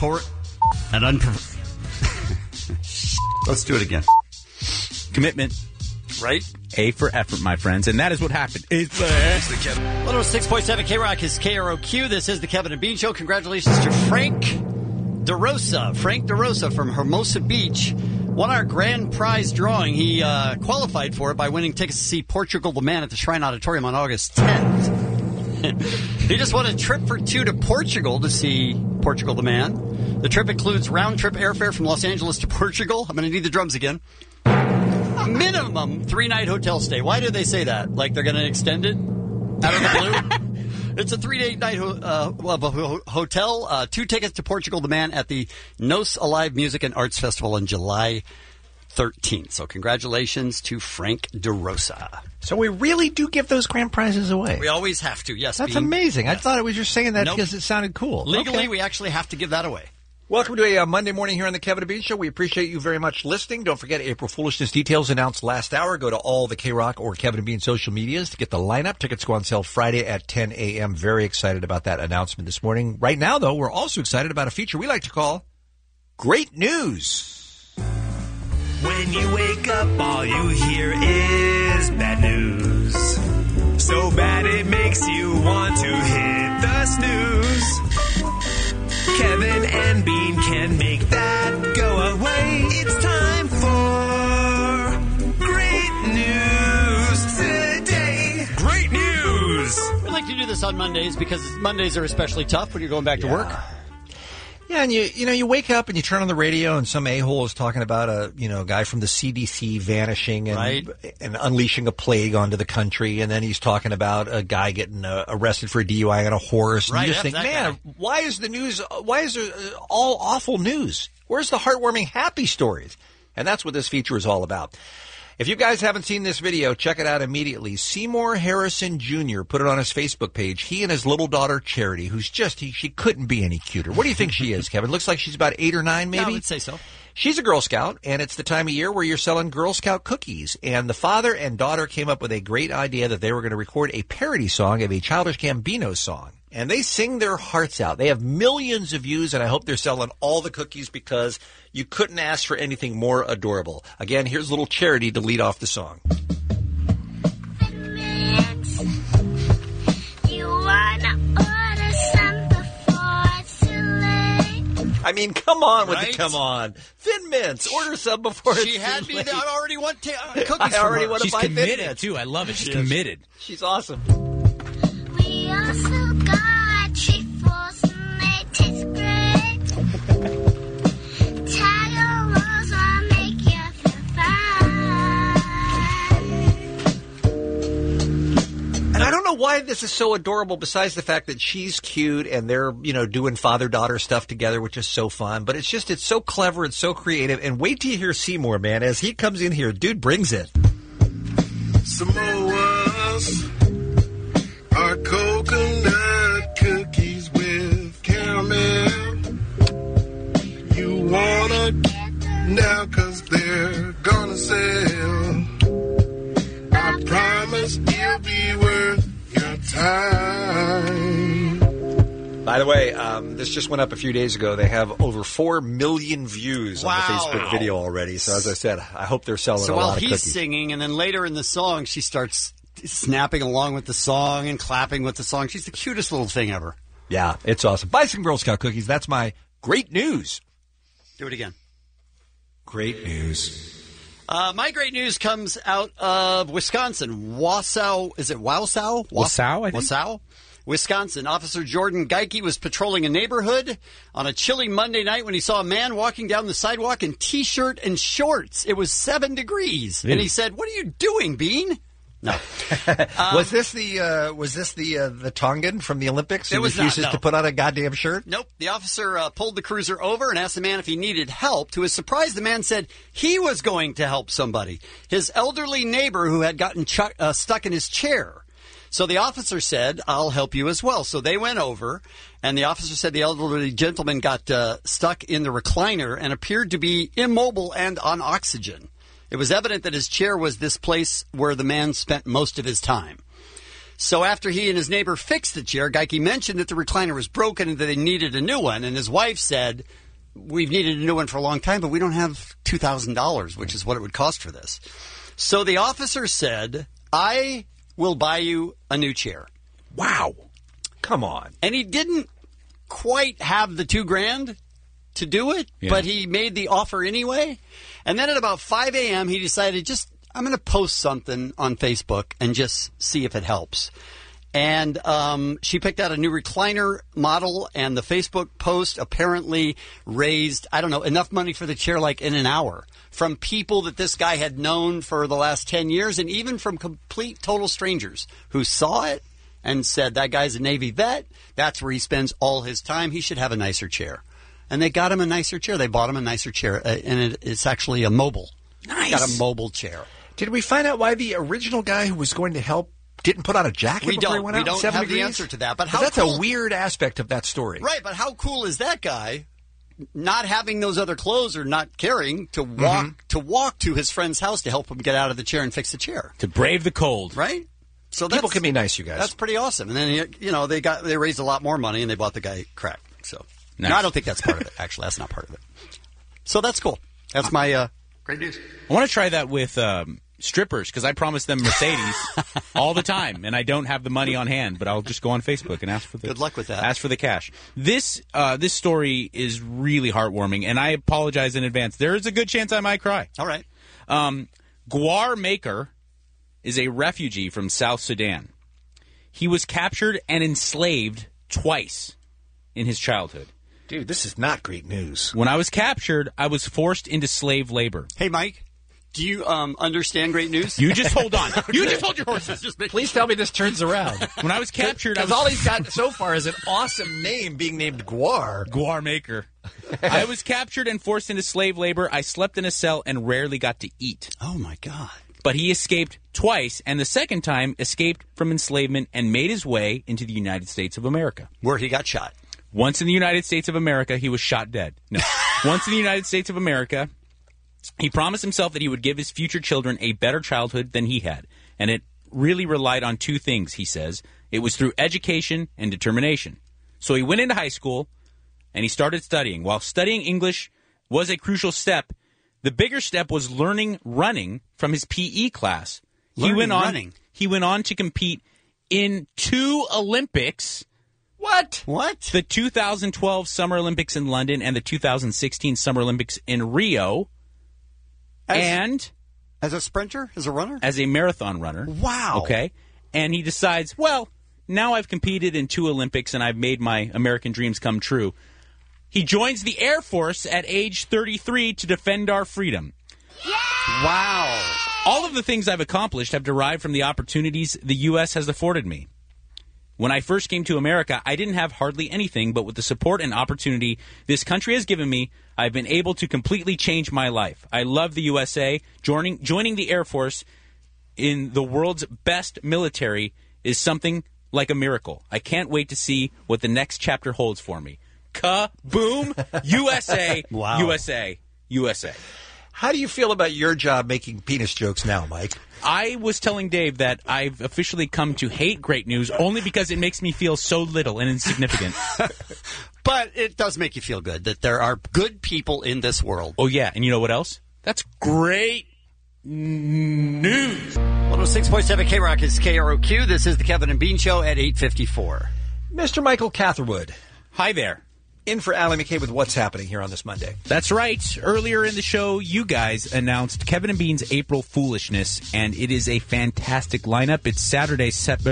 Let's do it again. Commitment. Right? A for effort, my friends. And that is what happened. It's the 106.7 K-Rock is KROQ. This is the Kevin and Bean Show. Congratulations to Frank DeRosa. Frank DeRosa from Hermosa Beach won our grand prize drawing. He qualified for it by winning tickets to see Portugal the Man at the Shrine Auditorium on August 10th. He just won a trip for 2 to Portugal to see Portugal the Man. The trip includes round-trip airfare from Los Angeles to Portugal. I'm going to need the drums again. Minimum 3-night hotel stay. Why do they say that? Like they're going to extend it out of the blue? It's a 3-night hotel. 2 tickets to Portugal the Man at the Nos Alive Music and Arts Festival on July 13th. So congratulations to Frank DeRosa. So we really do give those grand prizes away. We always have to, yes. That's Bean. amazing. Yes. I thought it was just saying that because it sounded cool. Legally, Okay. we actually have to give that away. Welcome to a Monday morning here on the Kevin and Bean Show. We appreciate you very much listening. Don't forget, April Foolishness details announced last hour. Go to all the K-Rock or Kevin and Bean social medias to get the lineup. Tickets go on sale Friday at 10 a.m. Very excited about that announcement this morning. Right now, though, we're also excited about a feature we like to call Great News. When you wake up, all you hear is bad news. So bad it makes you want to hit the snooze. Kevin and Bean can make that go away. It's time for Great News today. Great News! We like to do this on Mondays because Mondays are especially tough when you're going back to work. Yeah, and you wake up and you turn on the radio and some a-hole is talking about a guy from the CDC vanishing and unleashing a plague onto the country, and then he's talking about a guy getting arrested for a DUI on a horse. And you just think, man, why is there all awful news? Where's the heartwarming happy stories? And that's what this feature is all about. If you guys haven't seen this video, check it out immediately. Seymour Harrison Jr. put it on his Facebook page. He and his little daughter, Charity, who's she couldn't be any cuter. What do you think she is, Kevin? Looks like she's about 8 or 9, maybe? Yeah, I would say so. She's a Girl Scout, and it's the time of year where you're selling Girl Scout cookies. And the father and daughter came up with a great idea that they were going to record a parody song of a Childish Gambino song. And they sing their hearts out. They have millions of views, and I hope they're selling all the cookies because you couldn't ask for anything more adorable. Again, here's little Charity to lead off the song. I mean, come on with the come on. Thin Mints, order some before she had me. I already want cookies. I already want to buy She's Thin committed, Mints. too. I love it. She's committed. She's awesome. We also got Treefors and they taste great. Tiger Rose will make you feel fine. And I don't know why this is so adorable besides the fact that she's cute and they're, doing father-daughter stuff together, which is so fun. But it's so clever and so creative. And wait till you hear Seymour, man. As he comes in here, dude brings it. Samoa's are coconut cookies with caramel. You wanna get now 'cause they're gonna sell. I promise you'll be worth your time. By the way, this just went up a few days ago. They have over 4 million views on the Facebook video already. So as I said, I hope they're selling a lot of cookies. So while he's singing, and then later in the song, she starts snapping along with the song and clapping with the song. She's the cutest little thing ever. Yeah, it's awesome. Buy some Girl Scout cookies. That's my great news. Do it again. Great news. My great news comes out of Wisconsin. Wausau. Is it Wausau? Wausau, I think. Wausau, Wisconsin. Officer Jordan Geike was patrolling a neighborhood on a chilly Monday night when he saw a man walking down the sidewalk in T-shirt and shorts. It was 7 degrees. And he said, "What are you doing, Bean?" No. Was this the Tongan from the Olympics who refuses to put on a goddamn shirt? Nope. The officer pulled the cruiser over and asked the man if he needed help. To his surprise, the man said he was going to help somebody, his elderly neighbor who had gotten stuck in his chair. So the officer said, "I'll help you as well." So they went over, and the officer said the elderly gentleman got stuck in the recliner and appeared to be immobile and on oxygen. It was evident that his chair was this place where the man spent most of his time. So after he and his neighbor fixed the chair, Geike mentioned that the recliner was broken and that they needed a new one. And his wife said, "We've needed a new one for a long time, but we don't have $2,000, which is what it would cost for this." So the officer said, "I will buy you a new chair." Wow. Come on. And he didn't quite have the $2,000 to do it, but he made the offer anyway. And then at about 5 a.m., he decided, I'm going to post something on Facebook and just see if it helps. And she picked out a new recliner model, and the Facebook post apparently raised, enough money for the chair like in an hour from people that this guy had known for the last 10 years and even from complete total strangers who saw it and said, that guy's a Navy vet. That's where he spends all his time. He should have a nicer chair. And they got him a nicer chair. They bought him a nicer chair, and it's actually a mobile. Nice. Got a mobile chair. Did we find out why the original guy who was going to help didn't put on a jacket before he went out? We don't have the answer to that. But that's a weird aspect of that story. Right, but how cool is that guy not having those other clothes or not caring to walk to his friend's house to help him get out of the chair and fix the chair. To brave the cold. Right? So People can be nice, you guys. That's pretty awesome. And then, they raised a lot more money and they bought the guy crack. So Nice. No, I don't think that's part of it. Actually, that's not part of it. So that's cool. That's my great news. I want to try that with strippers because I promise them Mercedes all the time, and I don't have the money on hand. But I'll just go on Facebook and ask for the good luck with that. Ask for the cash. This story is really heartwarming, and I apologize in advance. There is a good chance I might cry. All right. Gwar Maker is a refugee from South Sudan. He was captured and enslaved twice in his childhood. Dude, this is not great news. When I was captured, I was forced into slave labor. Hey, Mike, do you understand great news? You just hold on. You just hold your horses. Please tell me this turns around. When I was captured, because all he's got so far is an awesome name being named Gwar. Gwar Maker. I was captured and forced into slave labor. I slept in a cell and rarely got to eat. Oh, my God. But he escaped twice, and the second time escaped from enslavement and made his way into the United States of America. Where he got shot. Once in the United States of America, he was shot dead. No. Once in the United States of America, he promised himself that he would give his future children a better childhood than he had. And it really relied on two things, he says. It was through education and determination. So he went into high school, and he started studying. While studying English was a crucial step, the bigger step was learning running from his PE class. He went on to compete in 2 Olympics. What? The 2012 Summer Olympics in London and the 2016 Summer Olympics in Rio. As a sprinter? As a runner? As a marathon runner. Wow. Okay. And he decides, well, now I've competed in 2 Olympics and I've made my American dreams come true. He joins the Air Force at age 33 to defend our freedom. Wow. All of the things I've accomplished have derived from the opportunities the U.S. has afforded me. When I first came to America, I didn't have hardly anything, but with the support and opportunity this country has given me, I've been able to completely change my life. I love the USA. Joining the Air Force in the world's best military is something like a miracle. I can't wait to see what the next chapter holds for me. Kaboom! USA! Wow. USA! USA! How do you feel about your job making penis jokes now, Mike? I was telling Dave that I've officially come to hate great news only because it makes me feel so little and insignificant. But it does make you feel good that there are good people in this world. Oh, yeah. And you know what else? That's great news. 106.7 K-Rock is KROQ. This is the Kevin and Bean Show at 8:54. Mr. Michael Catherwood. Hi there. In for Allie McKay with what's happening here on this Monday. That's right. Earlier in the show, you guys announced Kevin and Bean's April Foolishness, and it is a fantastic lineup. It's Saturday,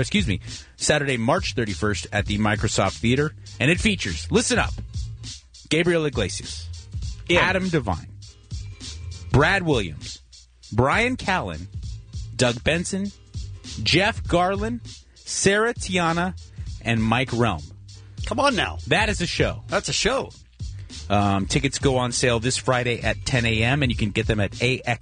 March 31st at the Microsoft Theater, and it features, listen up, Gabriel Iglesias, Adam Devine, Brad Williams, Brian Callen, Doug Benson, Jeff Garland, Sarah Tiana, and Mike Relm. Come on now. That is a show. That's a show. Tickets go on sale this Friday at 10 a.m., and you can get them at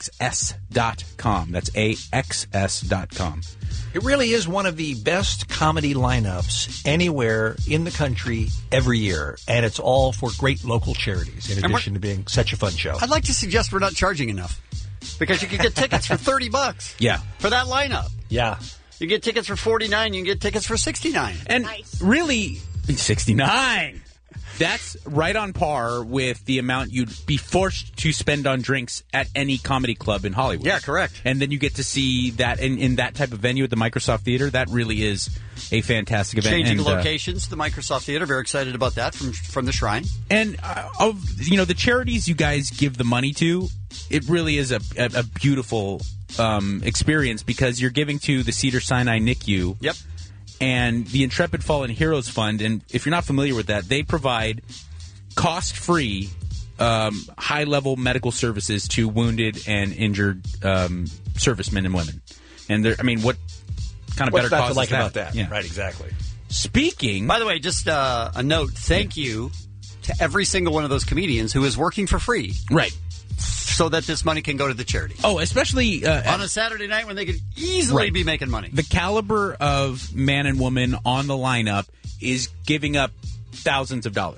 AXS.com. That's AXS.com. It really is one of the best comedy lineups anywhere in the country every year, and it's all for great local charities, in addition to being such a fun show. I'd like to suggest we're not charging enough, because you can get tickets for $30. Yeah. For that lineup. Yeah. You get tickets for $49, you can get tickets for $69. And really... 69. That's right on par with the amount you'd be forced to spend on drinks at any comedy club in Hollywood. Yeah, correct. And then you get to see that in that type of venue at the Microsoft Theater. That really is a fantastic event. Changing locations, the Microsoft Theater. Very excited about that from the Shrine. And the charities you guys give the money to, it really is a beautiful experience because you're giving to the Cedars-Sinai NICU. Yep. And the Intrepid Fallen Heroes Fund, and if you're not familiar with that, they provide cost-free, high-level medical services to wounded and injured servicemen and women. And what kind of better cause is that? About that? Yeah. Right, exactly. Speaking... By the way, just a note, thank you to every single one of those comedians who is working for free. Right. So that this money can go to the charity. Oh, especially... on a Saturday night when they could easily be making money. The caliber of man and woman on the lineup is giving up thousands of dollars.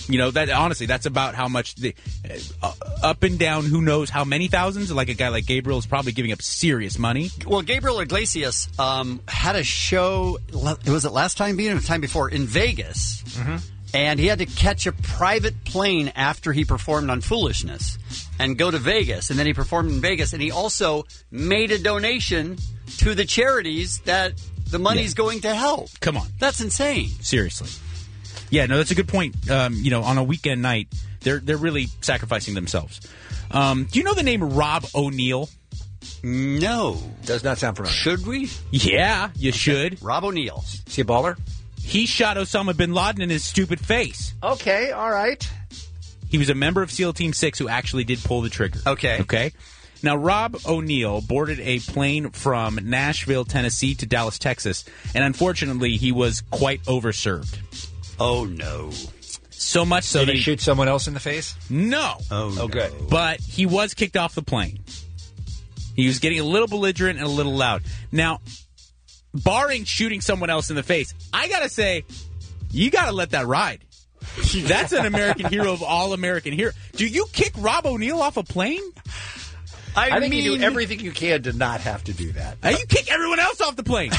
That honestly, that's about how much the up and down. Who knows how many thousands? Like a guy like Gabriel is probably giving up serious money. Well, Gabriel Iglesias had a show. Was it last time? Being the time before in Vegas, and he had to catch a private plane after he performed on Foolishness and go to Vegas, and then he performed in Vegas, and he also made a donation to the charities that the money's going to help. Come on, that's insane. Seriously. Yeah, no, that's a good point. On a weekend night, they're really sacrificing themselves. Do you know the name Rob O'Neill? No. Does not sound familiar. Should we? Yeah, you should. Rob O'Neill. Is he a baller? He shot Osama bin Laden in his stupid face. Okay, all right. He was a member of SEAL Team 6 who actually did pull the trigger. Okay. Now, Rob O'Neill boarded a plane from Nashville, Tennessee to Dallas, Texas, and unfortunately, he was quite overserved. Oh, no. So much so Did that he shoot someone else in the face? No. Oh, good. But he was kicked off the plane. He was getting a little belligerent and a little loud. Now, barring shooting someone else in the face, I got to say, you got to let that ride. That's an American hero of all American heroes. Do you kick Rob O'Neill off a plane? I think you do everything you can to not have to do that. You kick everyone else off the plane.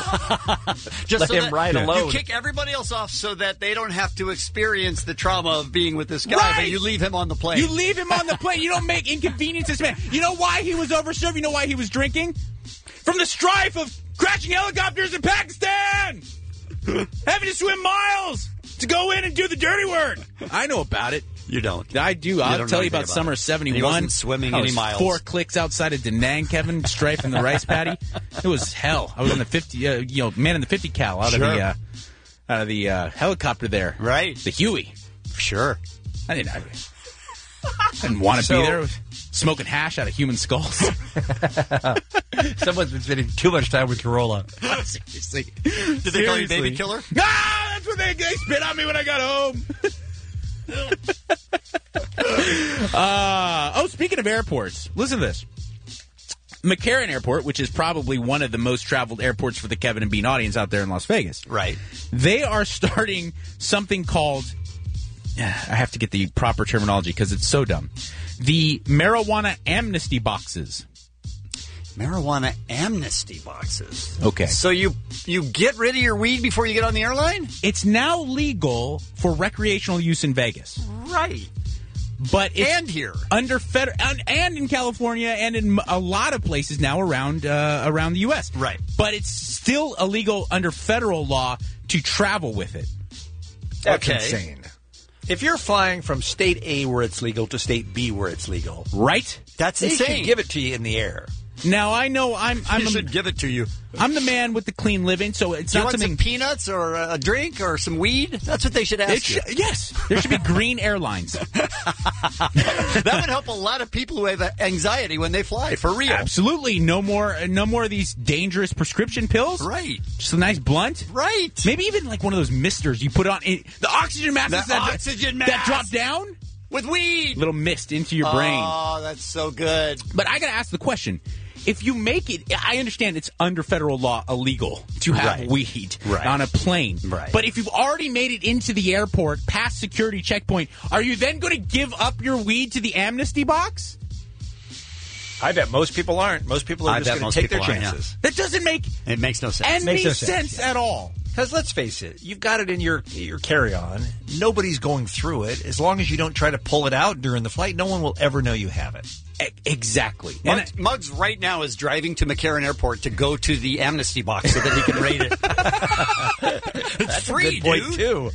Just let so him that ride alone. You kick everybody else off so that they don't have to experience the trauma of being with this guy, Right. but you leave him on the plane. You leave him on the plane. You don't make inconveniences, man. You know why he was overserved? You know why he was drinking? From the strife of crashing helicopters in Pakistan! Having to swim miles to go in and do the dirty work. I know about it. You don't. I do. I'll tell you about summer of 71. He wasn't swimming I any was miles. 4 clicks outside of Da Nang, Kevin, strafing the rice paddy. It was hell. I was in the 50, man in the 50 cal out of the helicopter there. Right. The Huey. Sure. I didn't want to be there. Smoking hash out of human skulls. Someone's been spending too much time with Corolla. Seriously. Did they call you baby killer? Ah, that's what they spit on me when I got home. Speaking of airports, listen to this. McCarran Airport, which is probably one of the most traveled airports for the Kevin and Bean audience out there in Las Vegas. Right. They are starting something called, I have to get the proper terminology because it's so dumb, the marijuana amnesty boxes. Marijuana amnesty boxes. Okay. So you get rid of your weed before you get on the airline? It's now legal for recreational use in Vegas. Right. But it's and here. Under and in California and in a lot of places now around the U.S. Right. But it's still illegal under federal law to travel with it. That's insane. If you're flying from state A where it's legal to state B where it's legal, right? That's they insane. should give it to you in the air. Now I know I should give it to you. I'm the man with the clean living, so it's Do you not want something. some peanuts or a drink or some weed? That's what they should ask you. Yes, there should be green airlines. That would help a lot of people who have anxiety when they fly, for real. Absolutely, no more of these dangerous prescription pills. Right, just a nice blunt. Right, maybe even like one of those misters you put on the oxygen masks that drop down with weed. Little mist into your brain. Oh, that's so good. But I got to ask the question. If you make it, I understand it's under federal law illegal to have weed on a plane. Right. But if you've already made it into the airport, past security checkpoint, are you then going to give up your weed to the amnesty box? I bet most people aren't. Most people are just going to take their chances. That doesn't make it makes no sense. Sense at all. Because let's face it, you've got it in your carry-on. Nobody's going through it. As long as you don't try to pull it out during the flight, no one will ever know you have it. Exactly. Muggs right now is driving to McCarran Airport to go to the amnesty box so that he can rate it. It's free, a good point, dude. too.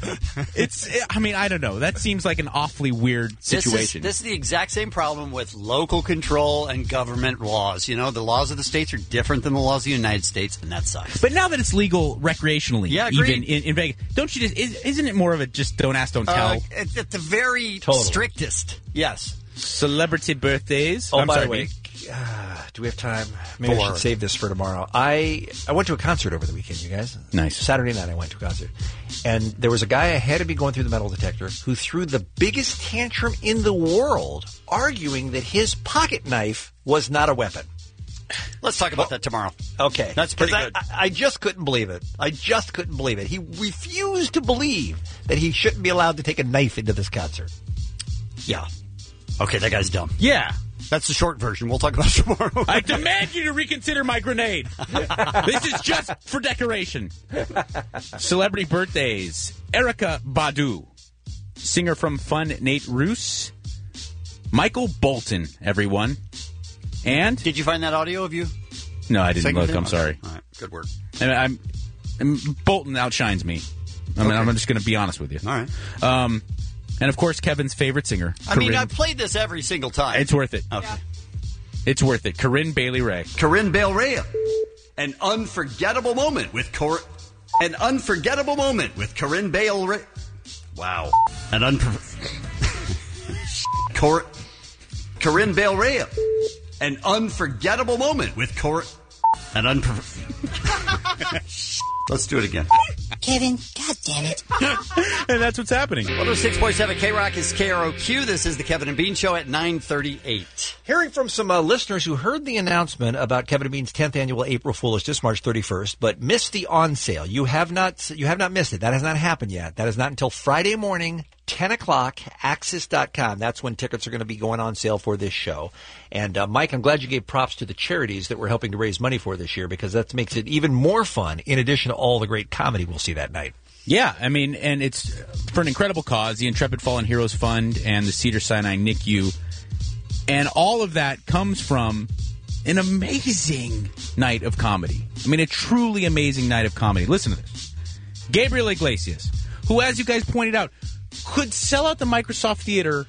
I don't know. That seems like an awfully weird situation. This is the exact same problem with local control and government laws. You know, the laws of the states are different than the laws of the United States, and that sucks. But now that it's legal recreationally, even agreed. in Vegas, don't you isn't it more of a just don't ask, don't tell? At the very strictest, yes. Celebrity birthdays. Oh, by the way, do we have time? Maybe I should save this for tomorrow. I went to a concert over the weekend, you guys. Nice. Saturday night I went to a concert. And there was a guy ahead of me going through the metal detector who threw the biggest tantrum in the world, arguing that his pocket knife was not a weapon. Let's talk about that tomorrow. Okay. That's pretty 'Cause good. I just couldn't believe it. He refused to believe that he shouldn't be allowed to take a knife into this concert. Yeah. Okay, that guy's dumb. Yeah. That's the short version. We'll talk about it tomorrow. I demand you to reconsider my grenade. This is just for decoration. Celebrity birthdays. Erykah Badu. Singer from Fun, Nate Roos. Michael Bolton, everyone. And... Did you find that audio of you? No, I didn't look. I'm Okay. sorry. All right. Good work. And Bolton outshines me. I'm just going to be honest with you. All right. And, of course, Kevin's favorite singer. I mean, I've played this every single time. It's worth it. Okay. It's worth it. Corinne Bailey Rae. Corinne Bailey Rae. An unforgettable moment with Corinne Bailey Rae. Wow. Corinne Bailey Rae. An unforgettable moment with Let's do it again. Kevin, God damn it. And that's what's happening. 106.7 K-Rock is KROQ. This is the Kevin and Bean Show at 9:38. Hearing from some listeners who heard the announcement about Kevin and Bean's 10th annual April Foolish this March 31st, but missed the on sale. You have not missed it. That has not happened yet. That is not until Friday morning, 10 o'clock, Axis.com. That's when tickets are going to be going on sale for this show. And Mike, I'm glad you gave props to the charities that we're helping to raise money for this year, because that makes it even more fun, in addition to all the great comedy we'll see that night. Yeah, I mean, and it's for an incredible cause, the Intrepid Fallen Heroes Fund and the Cedars-Sinai NICU. And all of that comes from an amazing night of comedy. I mean, a truly amazing night of comedy. Listen to this. Gabriel Iglesias, who, as you guys pointed out, could sell out the Microsoft Theater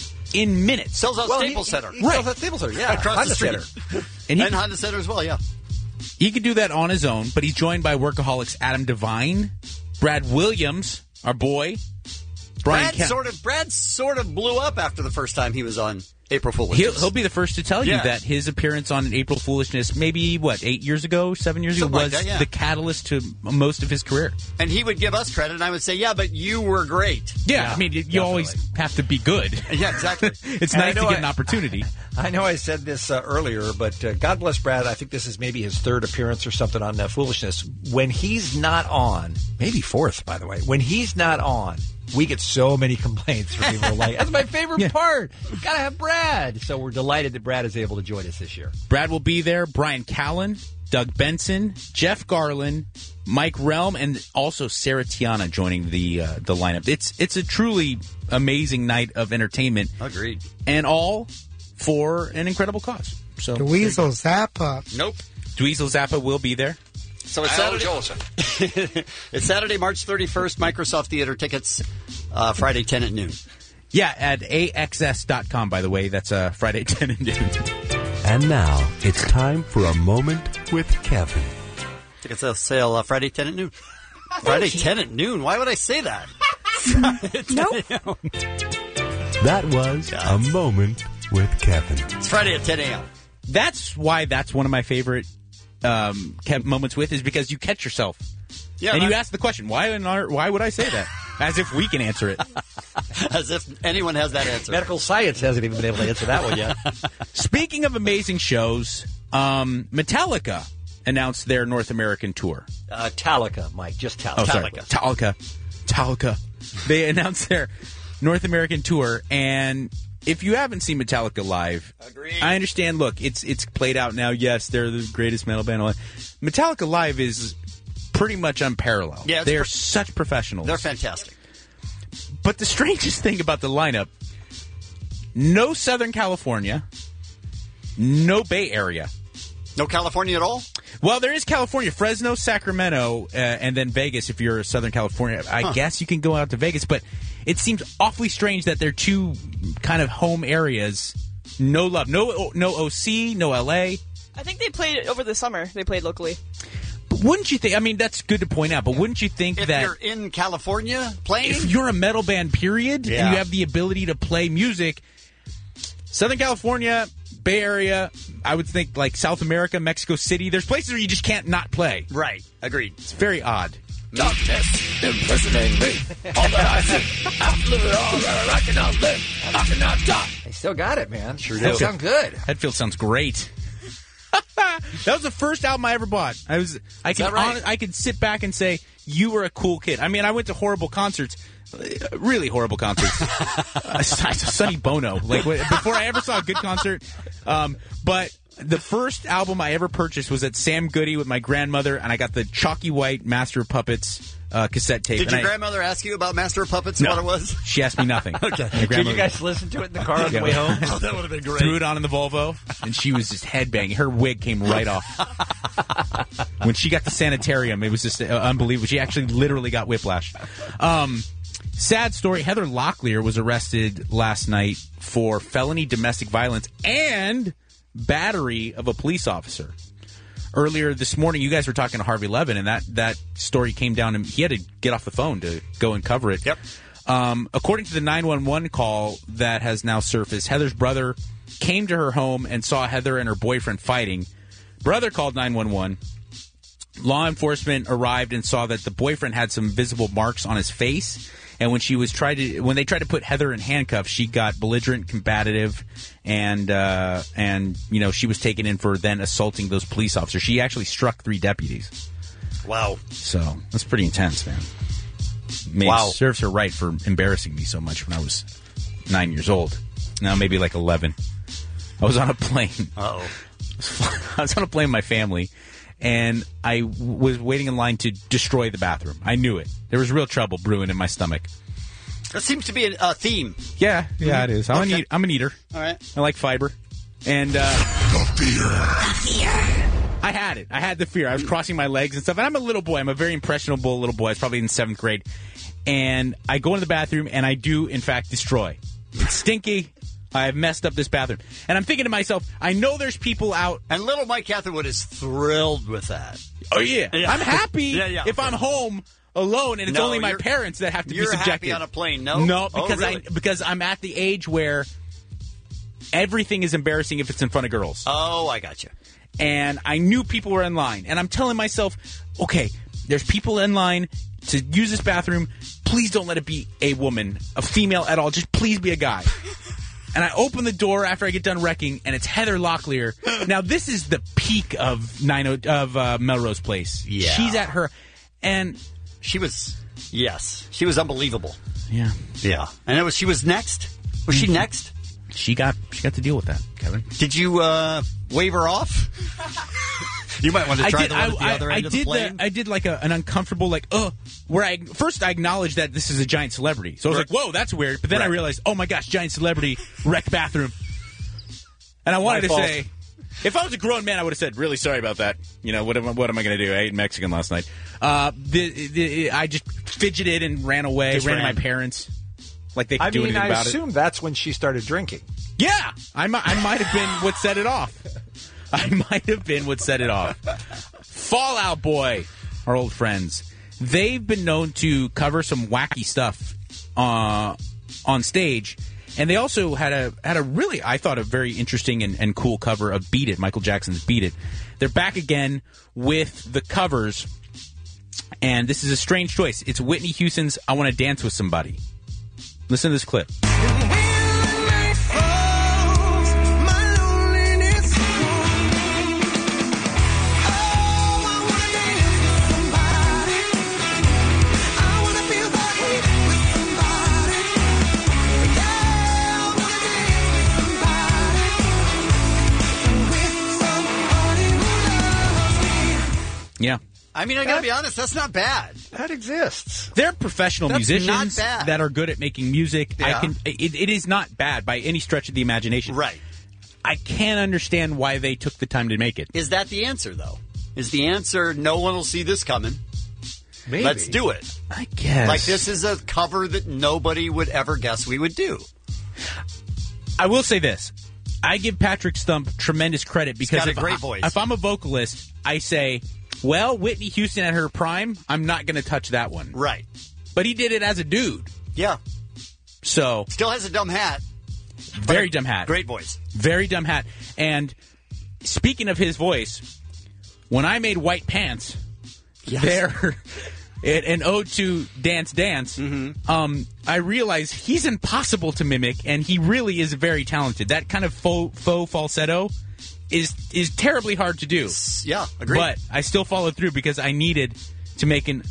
in minutes. Sells out Staples Center. He sells out Staples Center, yeah. Across Honda the street. Center. And Honda Center as well, yeah. He could do that on his own, but he's joined by Workaholics Adam Devine, Brad Williams, our boy, Brian Brad sort of blew up after the first time he was on April Foolish. He'll be the first to tell you that his appearance on April Foolishness, maybe, 8 years ago, 7 years ago, was the catalyst to most of his career. And he would give us credit, and I would say, yeah, but you were great. Yeah, I mean, you always have to be good. Yeah, exactly. It's nice to get an opportunity. I know I said this earlier, but God bless Brad. I think this is maybe his third appearance or something on Foolishness. When he's not on, maybe fourth, by the way, when he's not on, we get so many complaints from people like, that's my favorite part. Gotta have Brad. So we're delighted that Brad is able to join us this year. Brad will be there. Brian Callen, Doug Benson, Jeff Garland, Mike Relm, and also Sarah Tiana joining the lineup. It's a truly amazing night of entertainment. Agreed. And all for an incredible cause. So Dweezil Zappa. Nope. Dweezil Zappa will be there. So it's Saturday. It's Saturday, March 31st. Microsoft Theater tickets, Friday 10 at noon. Yeah, at AXS.com, by the way. That's Friday 10 at noon. And now it's time for a moment with Kevin. Tickets on sale Friday 10 at noon. Friday 10 at noon? Why would I say that? Nope. That was a moment with Kevin. It's Friday at 10 a.m. That's why that's one of my favorite moments with, is because you catch yourself. Yeah, and you ask the question, why would I say that? As if we can answer it. As if anyone has that answer. Medical science hasn't even been able to answer that one yet. Speaking of amazing shows, Metallica announced their North American tour. Metallica, Mike, just Metallica. Oh, sorry. Metallica. They announced their North American tour, and if you haven't seen Metallica live, agreed. I understand. Look, it's played out now. Yes, they're the greatest metal band alive. Metallica live is pretty much unparalleled. Yeah, they're such professionals. They're fantastic. But the strangest thing about the lineup, no Southern California, no Bay Area. No California at all? Well, there is California, Fresno, Sacramento, and then Vegas if you're Southern California. I guess you can go out to Vegas, but it seems awfully strange that they're two kind of home areas. No love. No OC, no LA. I think they played over the summer. They played locally. But wouldn't you think, I mean, that's good to point out, but wouldn't you think if that you're in California playing? If you're a metal band, period, and you have the ability to play music, Southern California, Bay Area, I would think like South America, Mexico City, there's places where you just can't not play. Right. Agreed. It's very odd. Darkness impersonating me. All that I see, I'm living all that I cannot live, and I cannot die. They still got it, man. Sure do. Sound good. Hetfield sounds great. That was the first album I ever bought. I could sit back and say, you were a cool kid. I mean, I went to horrible concerts. Really horrible concerts. Sonny Bono. Before I ever saw a good concert. But the first album I ever purchased was at Sam Goody with my grandmother, and I got the Chalky White Master of Puppets cassette tape. Did your grandmother ask you about Master of Puppets and No. what it was? She asked me nothing. Okay. Did you guys listen to it in the car on the way home? Oh, that would have been great. Threw it on in the Volvo, and she was just headbanging. Her wig came right off. When she got the sanitarium, it was just unbelievable. She actually literally got whiplash. Sad story, Heather Locklear was arrested last night for felony domestic violence and battery of a police officer. Earlier this morning, you guys were talking to Harvey Levin, and that story came down, and he had to get off the phone to go and cover it. Yep. According to the 911 call that has now surfaced, Heather's brother came to her home and saw Heather and her boyfriend fighting. Brother called 911. Law enforcement arrived and saw that the boyfriend had some visible marks on his face. And when they tried to put Heather in handcuffs, she got belligerent, combative, and she was taken in for then assaulting those police officers. She actually struck 3 deputies. Wow. So that's pretty intense, man. Wow. Serves her right for embarrassing me so much when I was 9 years old. Now maybe like 11. I was on a plane. Uh-oh. I was on a plane with my family, and I was waiting in line to destroy the bathroom. I knew it. There was real trouble brewing in my stomach. That seems to be a theme. Yeah, it is. I'm an eater. All right. I like fiber. And The fear. I had it. I had the fear. I was crossing my legs and stuff. And I'm a little boy. I'm a very impressionable little boy. I was probably in 7th grade. And I go into the bathroom, and I do, in fact, destroy. It's stinky. I have messed up this bathroom. And I'm thinking to myself, I know there's people out. And little Mike Catherwood is thrilled with that. Oh, yeah. I'm happy if I'm home alone and it's only my parents that have to be subjected. You're happy on a plane, no? No, because really? because I'm at the age where everything is embarrassing if it's in front of girls. Oh, I got you. And I knew people were in line. And I'm telling myself, okay, there's people in line to use this bathroom. Please don't let it be a woman, a female at all. Just please be a guy. And I open the door after I get done wrecking, and it's Heather Locklear. Now, this is the peak of Melrose Place. Yeah. She's at her, and she was unbelievable. Yeah. Yeah. And she was next? Was she next? She got to deal with that, Kevin. Did you wave her off? You might want to try the one at the other end of the plane. I did like an uncomfortable, where I acknowledged that this is a giant celebrity. So I was like, whoa, that's weird. But then I realized, oh my gosh, giant celebrity, wrecked bathroom. And I wanted to say, if I was a grown man, I would have said, really sorry about that. You know, what am I going to do? I ate Mexican last night. I just fidgeted and ran away, ran to my parents. Like they could do anything about it. I assume that's when she started drinking. Yeah, I might have been what set it off. Fall Out Boy, our old friends. They've been known to cover some wacky stuff on stage, and they also had a really, I thought, a very interesting and cool cover of Beat It, Michael Jackson's Beat It. They're back again with the covers, and this is a strange choice. It's Whitney Houston's I Want to Dance with Somebody. Listen to this clip. Yeah. I mean, I gotta be honest, that's not bad. That exists. They're professional musicians that are good at making music. Yeah. It is not bad by any stretch of the imagination. Right. I can't understand why they took the time to make it. Is that the answer, though? Is the answer, no one will see this coming? Maybe. Let's do it. I guess. Like, this is a cover that nobody would ever guess we would do. I will say this. I give Patrick Stump tremendous credit because He's got a great voice. If I'm a vocalist, I say, well, Whitney Houston at her prime, I'm not going to touch that one. Right. But he did it as a dude. Yeah. So. Still has a dumb hat. Very dumb hat. Great voice. Very dumb hat. And speaking of his voice, when I made White Pants, there, an ode to Dance Dance, I realized he's impossible to mimic, and he really is very talented. That kind of faux falsetto is terribly hard to do. Yeah, agreed. But I still followed through because I needed to make an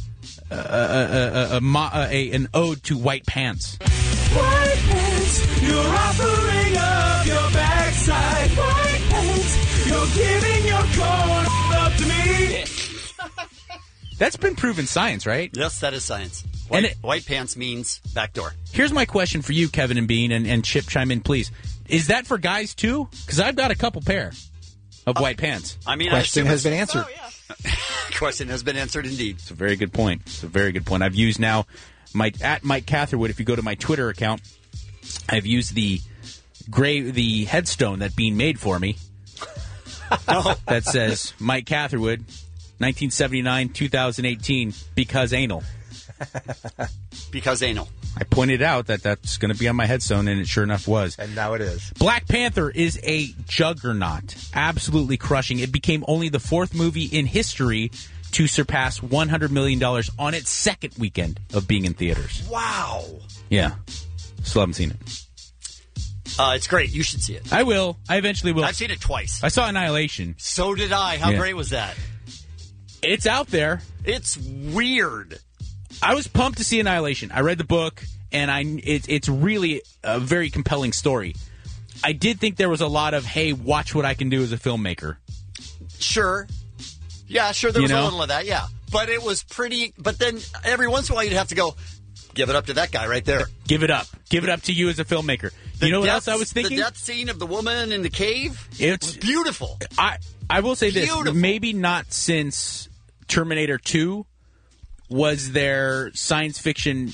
ode to white pants. White pants, you're offering up your backside. White pants, you're giving your corn up to me. That's been proven science, right? Yes, that is science. White pants means back door. Here's my question for you, Kevin and Bean, and Chip, chime in, please. Is that for guys, too? Because I've got a couple pair of white pants. I mean, question has been answered. Question has been answered, indeed. It's a very good point. It's a very good point. I've used now at Mike Catherwood. If you go to my Twitter account, I've used the headstone that Bean made for me. That says Mike Catherwood, 1979, 2018, because anal. Because anal. I pointed out that that's going to be on my headstone, and it sure enough was. And now it is. Black Panther is a juggernaut, absolutely crushing. It became only the 4th movie in history to surpass $100 million on its second weekend of being in theaters. Wow. Yeah. Still haven't seen it. It's great. You should see it. I will. I eventually will. I've seen it twice. I saw Annihilation. So did I. How great was that? It's out there. It's weird. I was pumped to see Annihilation. I read the book, and it's really a very compelling story. I did think there was a lot of, hey, watch what I can do as a filmmaker. Sure. Yeah, sure, there was a little of that, yeah. But it was pretty... But then every once in a while you'd have to go, give it up to that guy right there. Give it up. Give it up to you as a filmmaker. You know what else I was thinking? The death scene of the woman in the cave was beautiful. I will say this. Maybe not since Terminator 2 was there science fiction,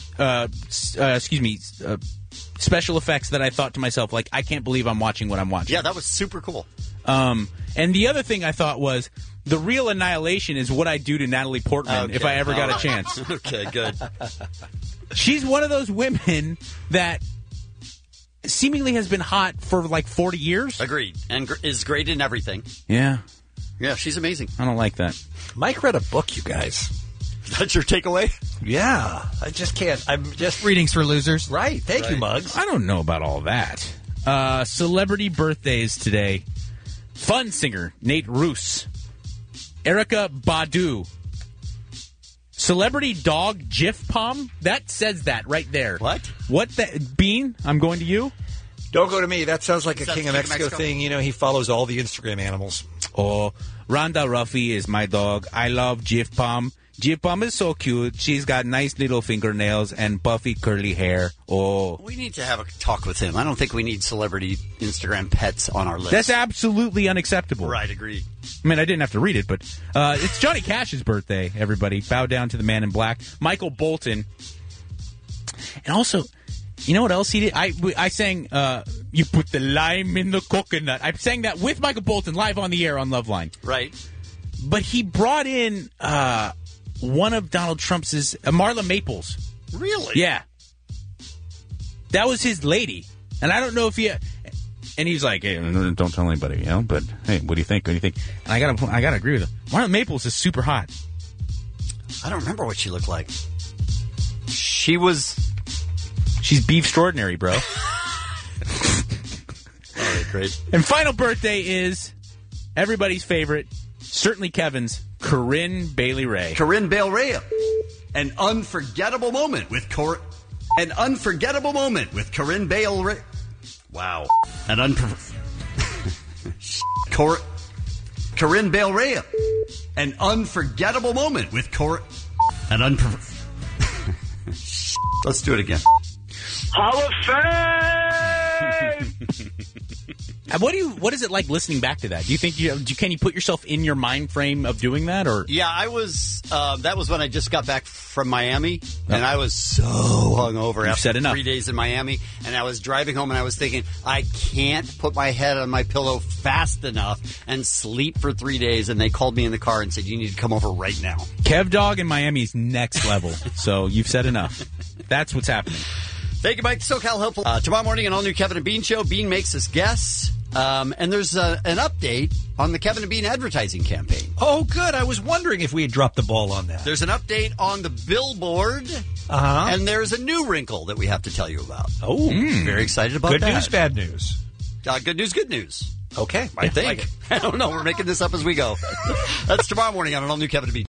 special effects that I thought to myself, like, I can't believe I'm watching what I'm watching. Yeah, that was super cool. And the other thing I thought was, the real Annihilation is what I do to Natalie Portman if I ever got a chance. Okay, good. She's one of those women that seemingly has been hot for like 40 years. Agreed. And is great in everything. Yeah. Yeah, she's amazing. I don't like that. Mike read a book, you guys. That's your takeaway? Yeah. I just can't. I'm just... Readings for losers. Right. Thank you, Muggs. I don't know about all that. Celebrity birthdays today. Fun singer Nate Roos. Erykah Badu. Celebrity dog Jif Palm. That says that right there. What? What that Bean? I'm going to you. Don't go to me. That sounds like a King of Mexico thing. You know, he follows all the Instagram animals. Oh, Rhonda Ruffy is my dog. I love Jif Palm. Jif Palm is so cute. She's got nice little fingernails and puffy curly hair. Oh. We need to have a talk with him. I don't think we need celebrity Instagram pets on our list. That's absolutely unacceptable. Right, agreed. I mean, I didn't have to read it, but it's Johnny Cash's birthday, everybody. Bow down to the man in black. Michael Bolton. And also, you know what else he did? I sang, you put the lime in the coconut. I sang that with Michael Bolton live on the air on Loveline. Right. But he brought in one of Donald Trump's, Marla Maples. Really? Yeah. That was his lady. And I don't know if he... And he's like, hey, don't tell anybody, you know, but hey, what do you think? What do you think? And I gotta agree with him. Marla Maples is super hot. I don't remember what she looked like. She's beef extraordinary, bro. All right, great. And final birthday is everybody's favorite, certainly Kevin's, Corinne Bailey Rae. Corinne Bailey Rae. An unforgettable moment with Corinne Bailey Rae. Wow. Corinne Bailey Rae. An unforgettable moment with Let's do it again. Hall of Fame! What is it like listening back to that? Do you think can you put yourself in your mind frame of doing that? Or yeah, I was. That was when I just got back from Miami, and I was so hungover after 3 days in Miami. And I was driving home, and I was thinking, I can't put my head on my pillow fast enough and sleep for 3 days. And they called me in the car and said, "You need to come over right now." Kev Dog in Miami's next level. So you've said enough. That's what's happening. Thank you, Mike. SoCal Helpful. Tomorrow morning, an all-new Kevin and Bean show. Bean makes us guess. And there's an update on the Kevin and Bean advertising campaign. Oh, good. I was wondering if we had dropped the ball on that. There's an update on the billboard. Uh-huh. And there's a new wrinkle that we have to tell you about. Oh. Very excited about that. Good news, bad news? Good news, good news. Okay, I think. I don't know. We're making this up as we go. That's tomorrow morning on an all-new Kevin and Bean.